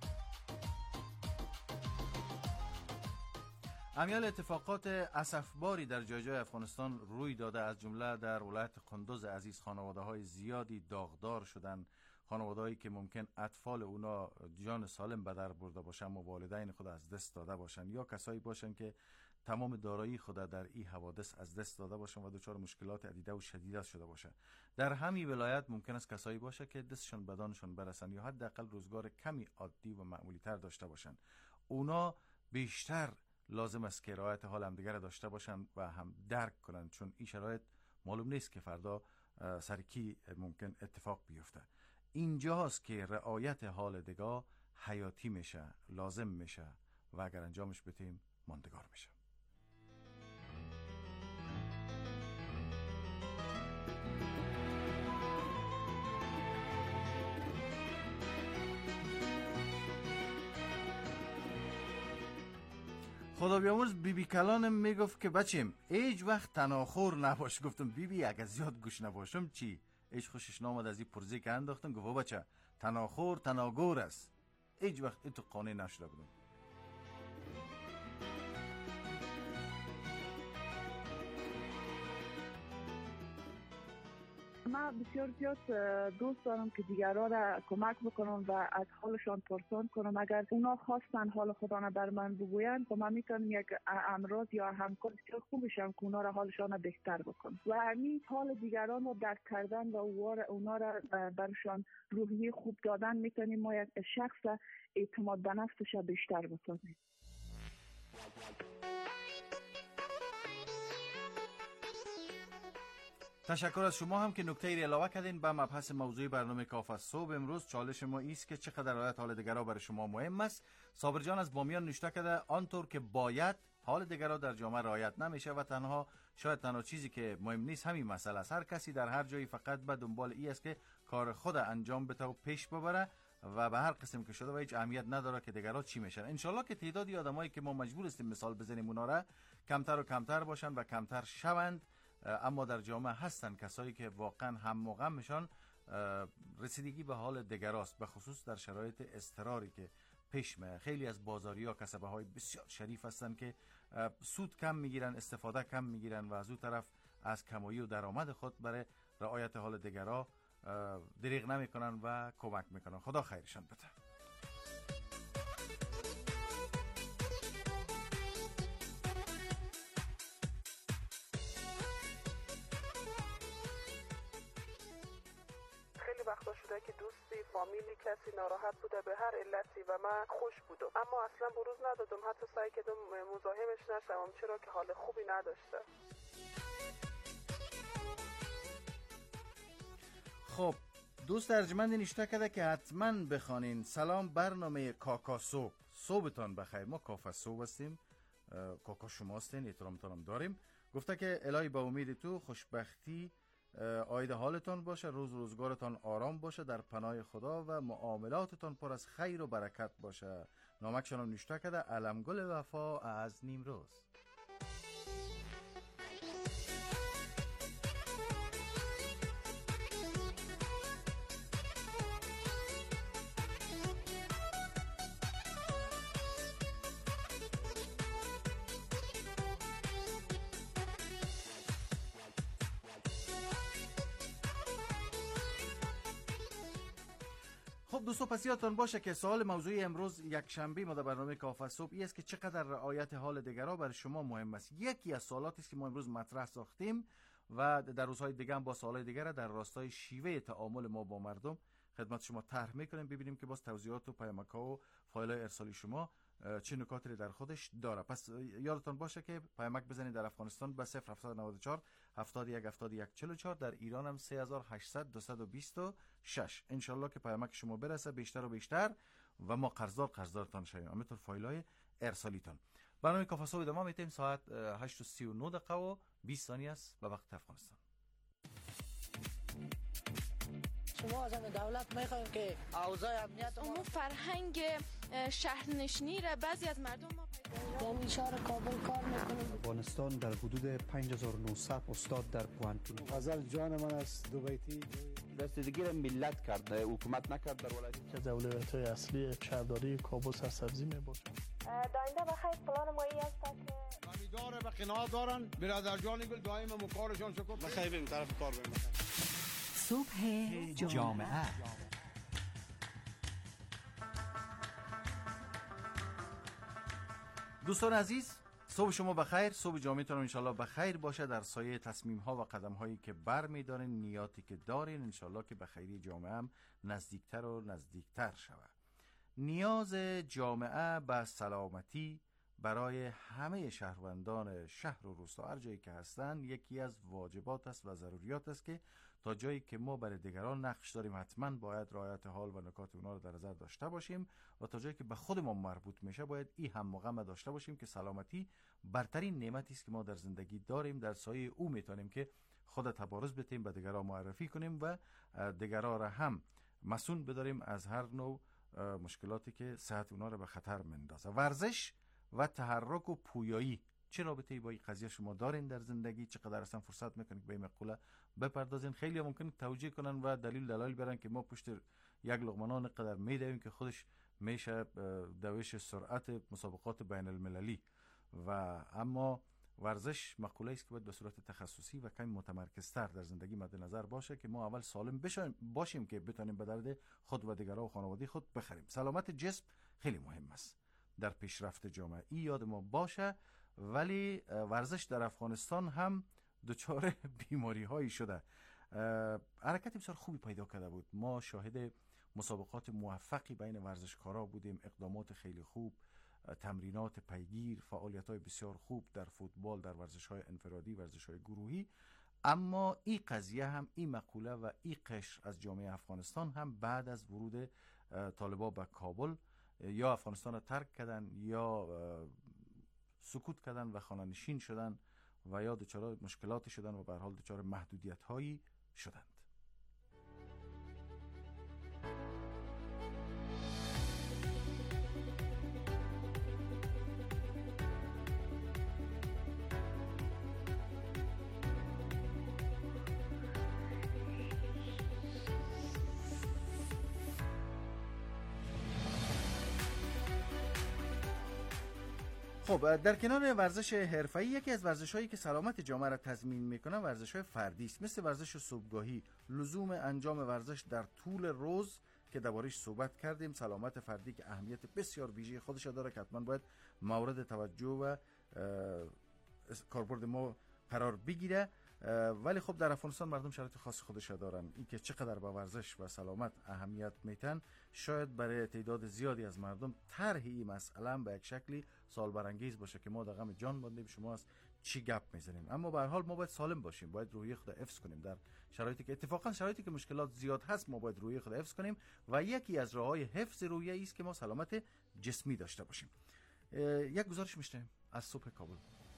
امیال اتفاقات اسفباری در جای جای افغانستان روی داده، از جمله در ولایت قندوز عزیز خانواده های زیادی داغدار شدن. خانواده هایی که ممکن اطفال اونا جان سالم به در برده باشن و والدین خود از دست داده باشن، یا کسایی باشن که تمام دارایی خود در این حوادث از دست داده باشن و دچار مشکلات عدیده و شدیده شده باشن. در همین ولایت ممکن است کسایی باشه که دستشون بدانشون برسن یا حداقل روزگار کمی عادی و معمولی تر داشته باشن. اونا بیشتر لازم است که رعایت حال همدیگر را داشته باشن و هم درک کنن، چون این شرایط معلوم نیست که فردا سر کی ممکن اتفاق بیفته. اینجاست که رعایت حال دیگه حیاتی میشه، لازم میشه و اگر انجامش بدیم ماندگار میشه. خدا بیامرز بی بی کلانم میگفت که بچیم هیچ وقت تناخور نباش. گفتم بی بی اگر زیاد گوش نباشم چی؟ هیچ خوشش نامد از این پرزی که انداختم. گفت بچه تناخور تناگور است، هیچ وقت این تو قانع نشده بودم. من بسیار زیاد دوست دارم که دیگران را کمک بکنم و از حالشان پرسان کنم. اگر اونا خواستن حال خدا را بر من بگوین، خب من میتونم یک امراض یا همکار بسیار خوبشم که اونا را حالشان را بهتر بکنم و همین حال دیگران را درک کردن و اونا را برشان روحیه خوب دادن میتونیم ما یک شخص اعتماد به نفسش بیشتر بسازیم. تشکر از شما هم که نکته ای علاوه کردین به مبحث موضوعی برنامه کاف صبح امروز. چالش ما ایست که چقدر رعایت حال دیگران برای شما مهم است. صابر جان از بامیان نوشته کرده آنطور که باید حال دیگران در جامعه رعایت نمیشه و تنها شاید تنها چیزی که مهم نیست همین مسئله است. هر کسی در هر جایی فقط به دنبال ای است که کار خود انجام بده و پیش ببره و به هر قسم که شده و هیچ اهمیت نداره که دیگران چی میشن. ان شاء الله که تعدادی آدمایی که ما مجبور هستیم مثال بزنیم اونا را کمتر و کمتر باشن و کمتر شوند، اما در جامعه هستن کسایی که واقعا هم موقع میشن رسیدگی به حال دیگراست، به خصوص در شرایط اضطراری که پیش میاد. خیلی از بازاریا کسبه های بسیار شریف هستن که سود کم میگیرن، استفاده کم میگیرن و از اون طرف از کمایی و درآمد خود برای رعایت حال دیگرا دریغ نمیکنن و کمک میکنن. خدا خیرشان بده. وقتا شده که دوستی فامیلی کسی ناراحت بوده به هر علتی و من خوش بودم، اما اصلا بروز ندادم، حتی سعی کردم مزاحمش نشوم چرا که حال خوبی نداشته. خب دوست ارجمند نشته کرده که حتما بخوانین. سلام، برنامه کاکا صبح، صبحتان بخیر. ما کافه صبح هستیم، کاکا شما هستین، احترامتان هم داریم. گفته که الهی با امید تو خوشبختی آید حالتان باشه، روز روزگارتان آرام باشه، در پناه خدا و معاملاتتان پر از خیر و برکت باشه. نامکشان هم نشته کرده علمگل وفا از نیمروز. خب دوستو، پس یادتان باشه که سوال موضوعی امروز یک شنبه ما در برنامه کافه صبح است که چقدر رعایت حال دیگران برای شما مهم است. یکی از سوالاتی است که ما امروز مطرح ساختیم و در روزهای دیگه هم با سوالای دیگر در راستای شیوه تعامل ما با مردم خدمت شما طرح میکنیم، ببینیم که باز توضیحات و پیامک‌ها و فایل‌های ارسالی شما چه نکاتی در خودش داره. پس یادتان باشه که پیامک بزنید در افغانستان به صفر هفت نه چهار هفتاد و یک هفتاد و یک چهل و چهار، در ایران هم سه هزار و هشتصد دویست و بیست و شش. انشالله که پیامک شما برسه بیشتر و بیشتر و ما قرضدار قرضدارتان شویم، همینطور فایل‌های ارسالیتان. برنامه کافه صبح ادامه میدیم. ساعت هشت و سی و نه دقیقه و بیست ثانیه است به وقت افغانستان. شما از دولت میخوایم که اوضاع امنیت ما فرهنگ شهرنشینی را بعضی از مردم ما در اشاره کابل کار میکنیم. افغانستان در حدود پنج هزار و نهصد استاد در پوانتون. غزل جان من است دو بیتی رسیدگی ملت کرده، حکومت نکرد در ولایت که اولویت‌های اصلی شهرداری کابل سرسبزی میباشد. داینده بخیر پلان ما ای است که خریدار به قناعت دارن برادر جان گل دائما مکارشان شکر بخیر بریم طرف کار بریم. صبح جامعه. دوستان عزیز، صبح شما بخیر، صبح جامعتون انشالله بخیر باشه، در سایه تصمیم ها و قدم هایی که بر می دارین، نیاتی که دارین، انشالله که به خیری جامعه هم نزدیکتر و نزدیکتر شود. نیاز جامعه به سلامتی برای همه شهروندان شهر و روستا هر جایی که هستند یکی از واجبات است و ضروریات است که تا جایی که ما برای دیگران نقش داریم حتما باید رعایت حال و نکات اونا رو در نظر داشته باشیم و تا جایی که به خود ما مربوط میشه باید این هم مقام داشته باشیم که سلامتی برترین نعمتی است که ما در زندگی داریم. در سایه او میتونیم که خود تبارز بتیم، به دیگران معرفی کنیم و دیگران را هم مسئول بداریم از هر نوع مشکلاتی که صحت اونا رو به خطر مندازه. ورزش و تحرک و پویایی چه رابطه‌ای با این قضیه شما دارین در زندگی؟ چقدر اصلا فرصت میکنید به این مقوله بپردازین؟ خیلی ممکن توجیه کنن و دلیل دلایل برن که ما پشت یک لقمه نان قدر میدویم که خودش میشه دوش سرعت مسابقات بین المللی و اما ورزش مقوله است که باید به صورت تخصصی و کمی متمرکزتر در زندگی مد نظر باشه که ما اول سالم باشیم که بتونیم به درد خود و دیگران و خانواده خود بخریم. سلامت جسم خیلی مهم است در پیشرفت جامعه، این یاد ما باشه. ولی ورزش در افغانستان هم دچار بیماری هایی شده. حرکت بسیار خوبی پیدا کرده بود، ما شاهد مسابقات موفقی بین ورزشکارا بودیم، اقدامات خیلی خوب، تمرینات پیگیر، فعالیت های بسیار خوب در فوتبال، در ورزش های انفرادی، ورزش های گروهی. اما این قضیه هم، این مقوله و این قشر از جامعه افغانستان هم بعد از ورود طالبان به کابل یا افغانستان را ترک کردن یا سکوت کردن و خانه‌نشین شدن و یا دچار مشکلاتی شدن و به هر حال دچار محدودیت هایی شدند. خب در کنار ورزش حرفه‌ای یکی از ورزش‌هایی که سلامت جامعه را تضمین می‌کنه ورزش‌های فردی است، مثل ورزش صبحگاهی. لزوم انجام ورزش در طول روز که دربارش صحبت کردیم، سلامت فردی که اهمیت بسیار ویژه خودش داره که حتما باید مورد توجه و کاربرد ما قرار بگیره. ولی خب در افغانستان مردم شرایط خاص خودش دارن. این که چقدر به ورزش و سلامت اهمیت میتن شاید برای تعداد زیادی از مردم طرح این مسئله به یک شکلی سوال برانگیز باشه که ما در غم جان ماندیم، شما از چی گپ میزنیم. اما به هر حال ما باید سالم باشیم، باید روحیه خود حفظ کنیم. در شرایطی که اتفاقا شرایطی که مشکلات زیاد هست ما باید روحیه خود حفظ کنیم و یکی از راههای حفظ روحیه است که ما سلامت جسمی داشته باشیم. یک گزارش میشنیم از صبح کابل.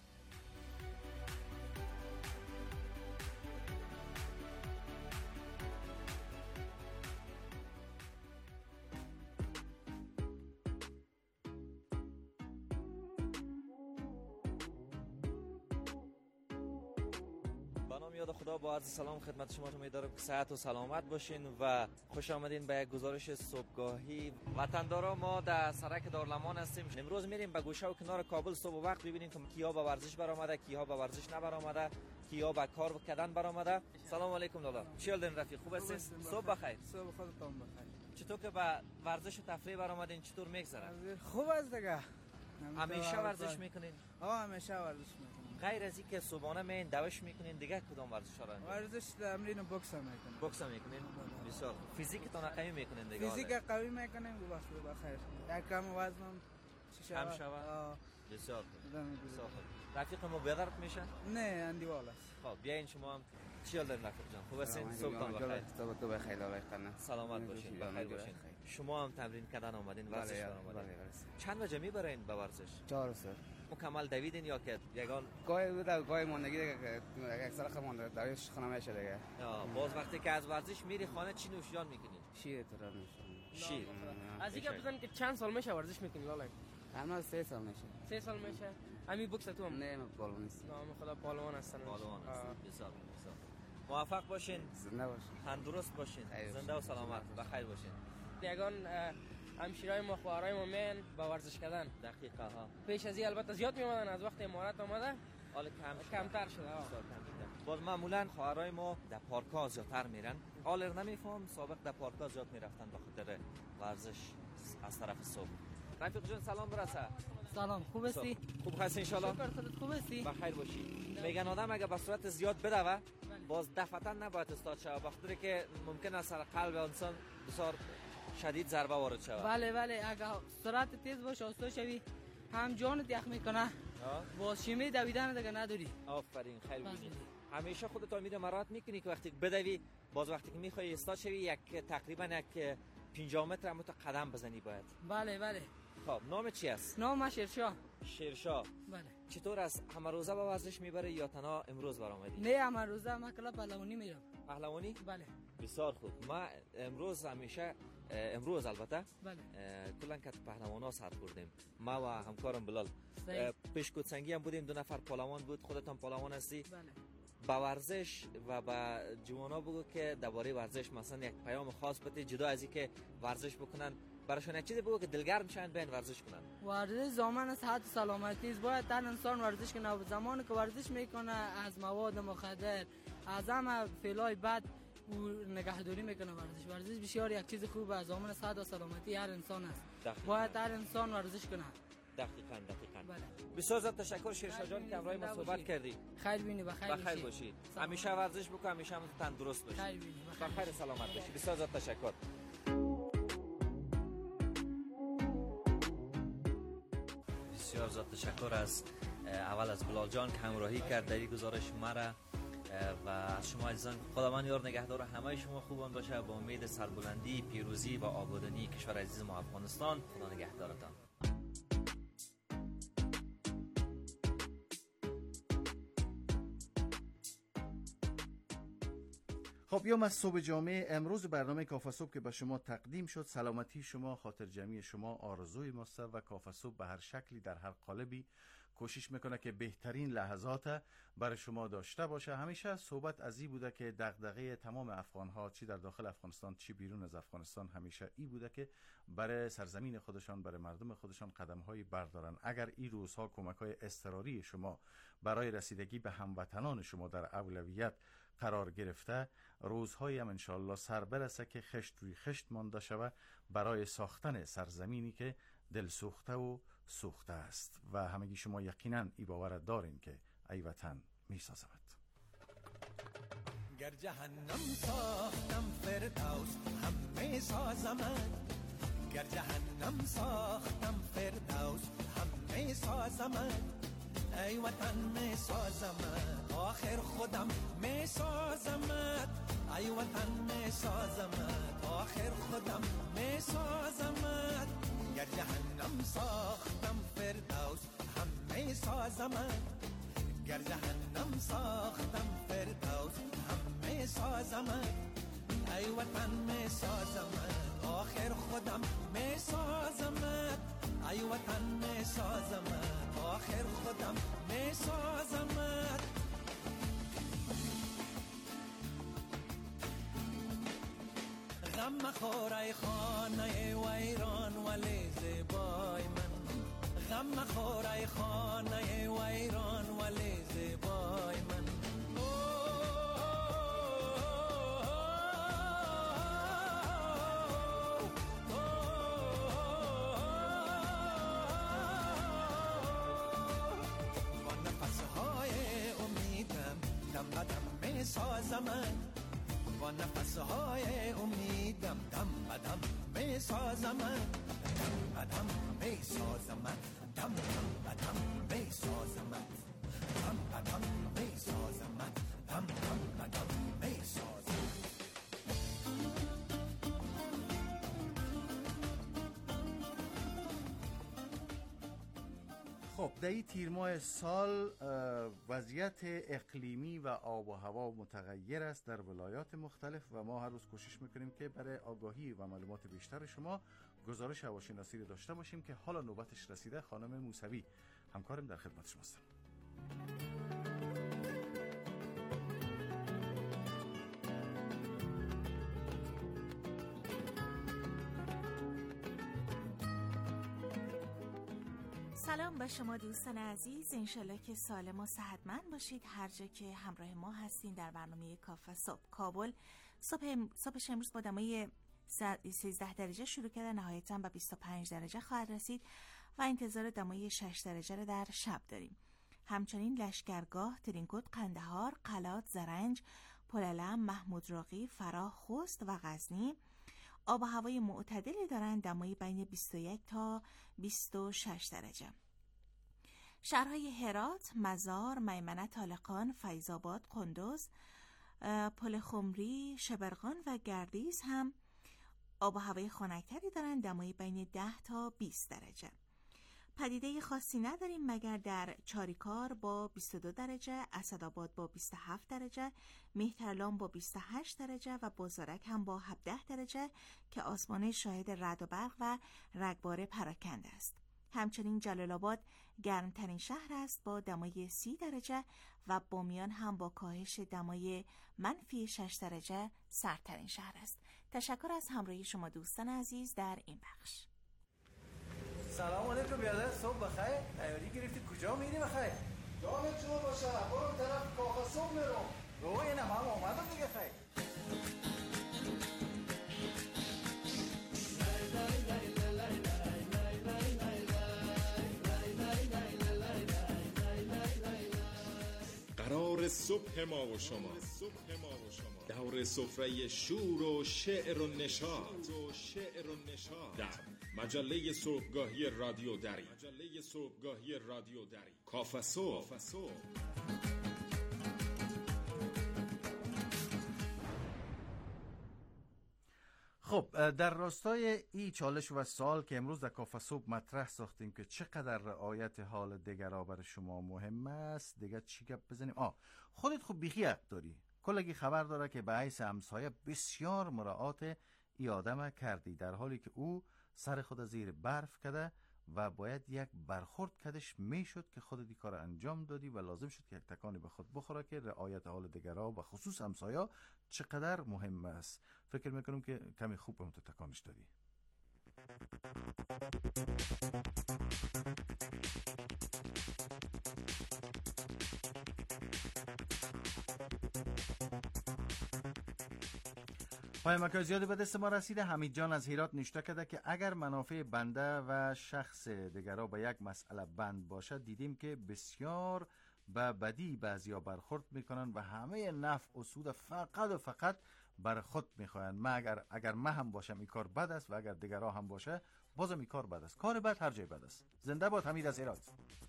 یاد خدا با عرض سلام خدمت شما، امیدوارم که صحت و سلامت باشین و خوش آمدین به یک گزارش صبحگاهی. وطندارا، ما در سرک دارالمان هستیم. امروز میریم به گوشه و کنار کابل صبح وقت ببینیم که کیا به ورزش برآمده، کیا به ورزش نبرآمده، کیا به کار کردن برآمده. سلام علیکم دادا، چی حال دارین رفیق؟ خوب هستین؟ صبح بخیر. صبح خودتون بخیر. چطور که به ورزش و تفریح برآمدین؟ چطور میگذره؟ خوب است دیگه. همیشه ورزش میکنین؟ آه همیشه ورزش میکنم. غیر از اینکه صبحانه میین دوش میکنین، دیگه کدام ورزش‌ها رو انجام؟ ورزش تمرین بوکس میکنم. بوکس میکنین؟ بسیار. فیزیکتون قوی میکنین دیگه؟ فیزیک قوی میکنیم و وقت بخیر. یک کم وزنم کم شود. بسیار. بسیار. رفیق ما بیادرت میشه؟ نه اندیوال است. خب بیاین شما هم. چی حال دارین رفیق جان؟ خوب هستین؟ صبحتون بخیر. صبح تو بخیر الله کنه. سلامت باشین، بخیر باشین. شما هم تمرین کردن اومدین، ورزش اومدین. چند بجه میبرین به ورزش؟ چهار ساعت. مکمل دویدین یا که یگان گاهی بود گاهی ماندگی دیگه اکثر خمانده دویش خانه میشه دیگه. باز وقتی که از ورزش میری خانه چی نوشیدن میکنی؟ شیر ترا میشه. شیر. از اینکه بزن که چند سال میشه ورزش میکنی لالا؟ الان سه سال میشه. سه سال میشه. همین بوکس تو هم؟ نه من پالوان نیستم. نه خدا پالوان هستم. پالوان هستم. بسیار بسیار. موفق باشین. زنده باشین. تندرست باشین. زنده و سلامت. بخیر باشین. یگان همشیرای ما خوارای ما من با ورزش کردن. دقیقاً ها. پیش از این البته زیاد میومدن، از وقت امارات اومده حالا کم کمتر شده. باز معمولا خواهرای ما در پارک‌ها زیادتر میرن. حالا نمیفهم سابق در پارک‌ها زیاد میرفتن به خاطر ورزش از طرف صبح. رفیق جان سلام برسه. سلام، خوب هستی؟ خوب هستی ان شاء الله؟ شکر خودت خوب هستی؟ بخیر باشی. میگن آدم اگه به صورت زیاد بدوه باز دفعتا نباید استاد شود، بخاطر که ممکن است سر قلب انسان بسیار شدید ضربه وارد شود. بله بله، اگه سرعت تیز باشه استاد شوی هم جانت یخ میکنه. باز شیمی دویدن دیگه نداری. آفرین، خیلی بینی. همیشه خودت امید مرات میکنی که وقتی بدوی باز وقتی که میخوای استاد شوی یک تقریبا یک پنجاه متر هم تو قدم بزنی باید. بله بله. خب نام چی است؟ نام شیرشاه. شیرشاه. بله. چطور است؟ همه روزه به ورزش میبره یا تنها امروز برآمدی؟ نه همه روزه من کلا پهلوانی میرم. پهلوانی؟ بله. بسیار خوب. ما امروز همیشه امروز البته بله کلا که پهلوانا سر بردیم، ما و همکارم بلال پیشکوت سنگی هم بودیم، دو نفر پهلوان بود. خودت هم پهلوان هستی؟ بله. با ورزش و با جوانا بگو که درباره ورزش مثلا یک پیام خاص بده، جدا از اینکه ورزش بکنن براشون یک چیزی بگو که دلگرم شن بین ورزش کنن. ورزش زمان صحت و سلامتی است. باید هر انسان ورزش کنه. زمانی که ورزش میکنه از مواد مخدر، از همه فعلای بد و نگهداری میکنه. ورزش ورزش بسیار یک چیز خوبه. از زمان صحت و سلامتی هر انسان است. دقیقا. باید هر انسان ورزش کنه. دقیقاً دقیقاً. بله. بسیار زیاد تشکر شیرشاه جان که همراه ما صحبت کردی. خیر بینی، بخیر باشی. بخیر باشی. همیشه ورزش بکن، همیشه هم تندرست باشی. خیر بینی، بخیر سلامت باشی. بسیار زیاد تشکر. بسیار زیاد تشکر از اول از بلال جان که همراهی کرد در این گزارش مرا و از شما عزیزان. خداوند یار نگهدار همه شما خوبان باشه. با امید سربلندی، پیروزی و آبادانی کشور عزیز ما افغانستان. خدا نگهدارتان. خب یوم از صبح جامعه امروز برنامه کافه صبح که به شما تقدیم شد، سلامتی شما، خاطر جمعی شما آرزوی ماست و کافه صبح به هر شکلی در هر قالبی کوشش میکنه که بهترین لحظات برای شما داشته باشه. همیشه صحبت از این بوده که دغدغه تمام افغان‌ها چی در داخل افغانستان چی بیرون از افغانستان همیشه این بوده که برای سرزمین خودشان، برای مردم خودشان قدم‌هایی بردارن. اگر این روزها کمک‌های اضطراری شما برای رسیدگی به هموطنان شما در اولویت قرار گرفته، روزهایی هم انشاءالله سر برسه که خشت روی خشت مانده شود برای ساختن سرزمینی که دل سوخته و سوخته است و همگی شما یقینا ای باور دارین که ای وطن می سازمت. گر جهنم ساختم فردوس هم می سازمت، گر جهنم ساختم فردوس هم می سازمت، ای وطن می سازمت، آخر خودم می سازمت. ای وطن می سازمت، آخر خودم می سازمت. گر جهنم ساختم فردوس هم می سازمت. گر جهنم ساختم فردوس هم می سازمت. ای وطن می سازمت، آخر خودم می سازمت. ای وطن می سازمت، آخر خودم می سازمت. غم مخور ای خانه ویران ولی زیبای من. غم مخور ای خانه ویران ولی زیبای من. می سازمت با نفسهای امیدم، دم بدم می سازمت. دم بدم می سازمت، دم بدم می سازمت. دم بدم می سازمت، دم بدم می سازمت. خب در این تیر ماه سال وضعیت اقلیمی و آب و هوا متغیر است در ولایات مختلف و ما هر روز کوشش میکنیم که برای آگاهی و معلومات بیشتر شما گزارش هواشناسی رو داشته باشیم که حالا نوبتش رسیده. خانم موسوی همکارم در خدمت شما هستم. سلام به شما دوستان عزیز، انشالله که سالم و صحتمند باشید هر جا که همراه ما هستین در برنامه کافه صبح. کابل صبح صبحش امروز با دمای سیزده درجه شروع کرده، نهایتاً به بیست و پنج درجه خواهد رسید و انتظار دمای شش درجه را در شب داریم. همچنین لشکرگاه، ترینکوت، قندهار، قلات، زرنج، پلالم، محمود راقی، فراه، خوست و غزنی آب و هوای معتدلی دارند، دمای بین بیست و یک تا بیست و شش درجه. شهرهای هرات، مزار، میمنه، طالقان، فیض‌آباد، قندوز، پل خمری، شبرغان و گردیز هم آب و هوای خنک‌تری دارند، دمای بین ده تا بیست درجه. پدیده خاصی نداریم مگر در چاریکار با بیست و دو درجه، اسدآباد با بیست و هفت درجه، مهترلام با بیست و هشت درجه و بازارک هم با هفده درجه که آسمان شاهد رعد و برق و رگبار پراکنده است. همچنین جلال آباد گرمترین شهر است با دمای سی درجه و بامیان هم با کاهش دمای منفی شش درجه سردترین شهر است. تشکر از همراهی شما دوستان عزیز در این بخش. سلام علیکم بیادر، صبح بخیر. تیاری گرفتی کجا میری بخیر؟ جانت جور باشه، برو طرف کافه صبح میرم. رو اینم هم آمدم دیگه خیر. قرار صبح ما و شما، دور سفره شور و شعر و نشاط در مجله صبحگاهی رادیو دری، مجله صبحگاهی رادیو دری، کافه صبح. خب در راستای این چالش و سوال که امروز در کافه صبح مطرح ساختیم که چقدر رعایت حال دیگرها برای شما مهم است، دیگه چی گپ بزنیم؟ آه خودت خوب بیخی حق داری. کلگی خبر داره که به حیث همسایه بسیار مراعات ای آدم کردی، در حالی که او سر خود زیر برف کده و باید یک برخورد کدش میشد که خود دی کار انجام دادی و لازم شد که یک تکانی به خود بخوره که رعایت حال دیگرها و خصوص همسایه چقدر مهم است. فکر میکنم که کمی خوب به تو تکانش دادی. پیامک زیادی به دست ما رسیده. حمید جان از هرات نوشته کرده که اگر منافع بنده و شخص دیگرها به یک مسئله بند باشد، دیدیم که بسیار به بدی بعضیا برخورد میکنن و همه نفع و سود فقط و فقط بر خود میخواین. ما اگر اگر من هم باشم این کار بد است و اگر دیگرها هم باشه بازم این کار بد است. کار بد هر جای بد است. زنده باد حمید از هرات.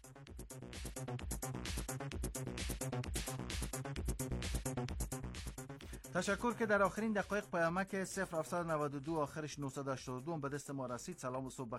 تشکر که در آخرین دقایق پیامک صفر هفتصد و نود و دو آخرش نهصد و هشتاد و دو به دست ما رسید. سلام و صبح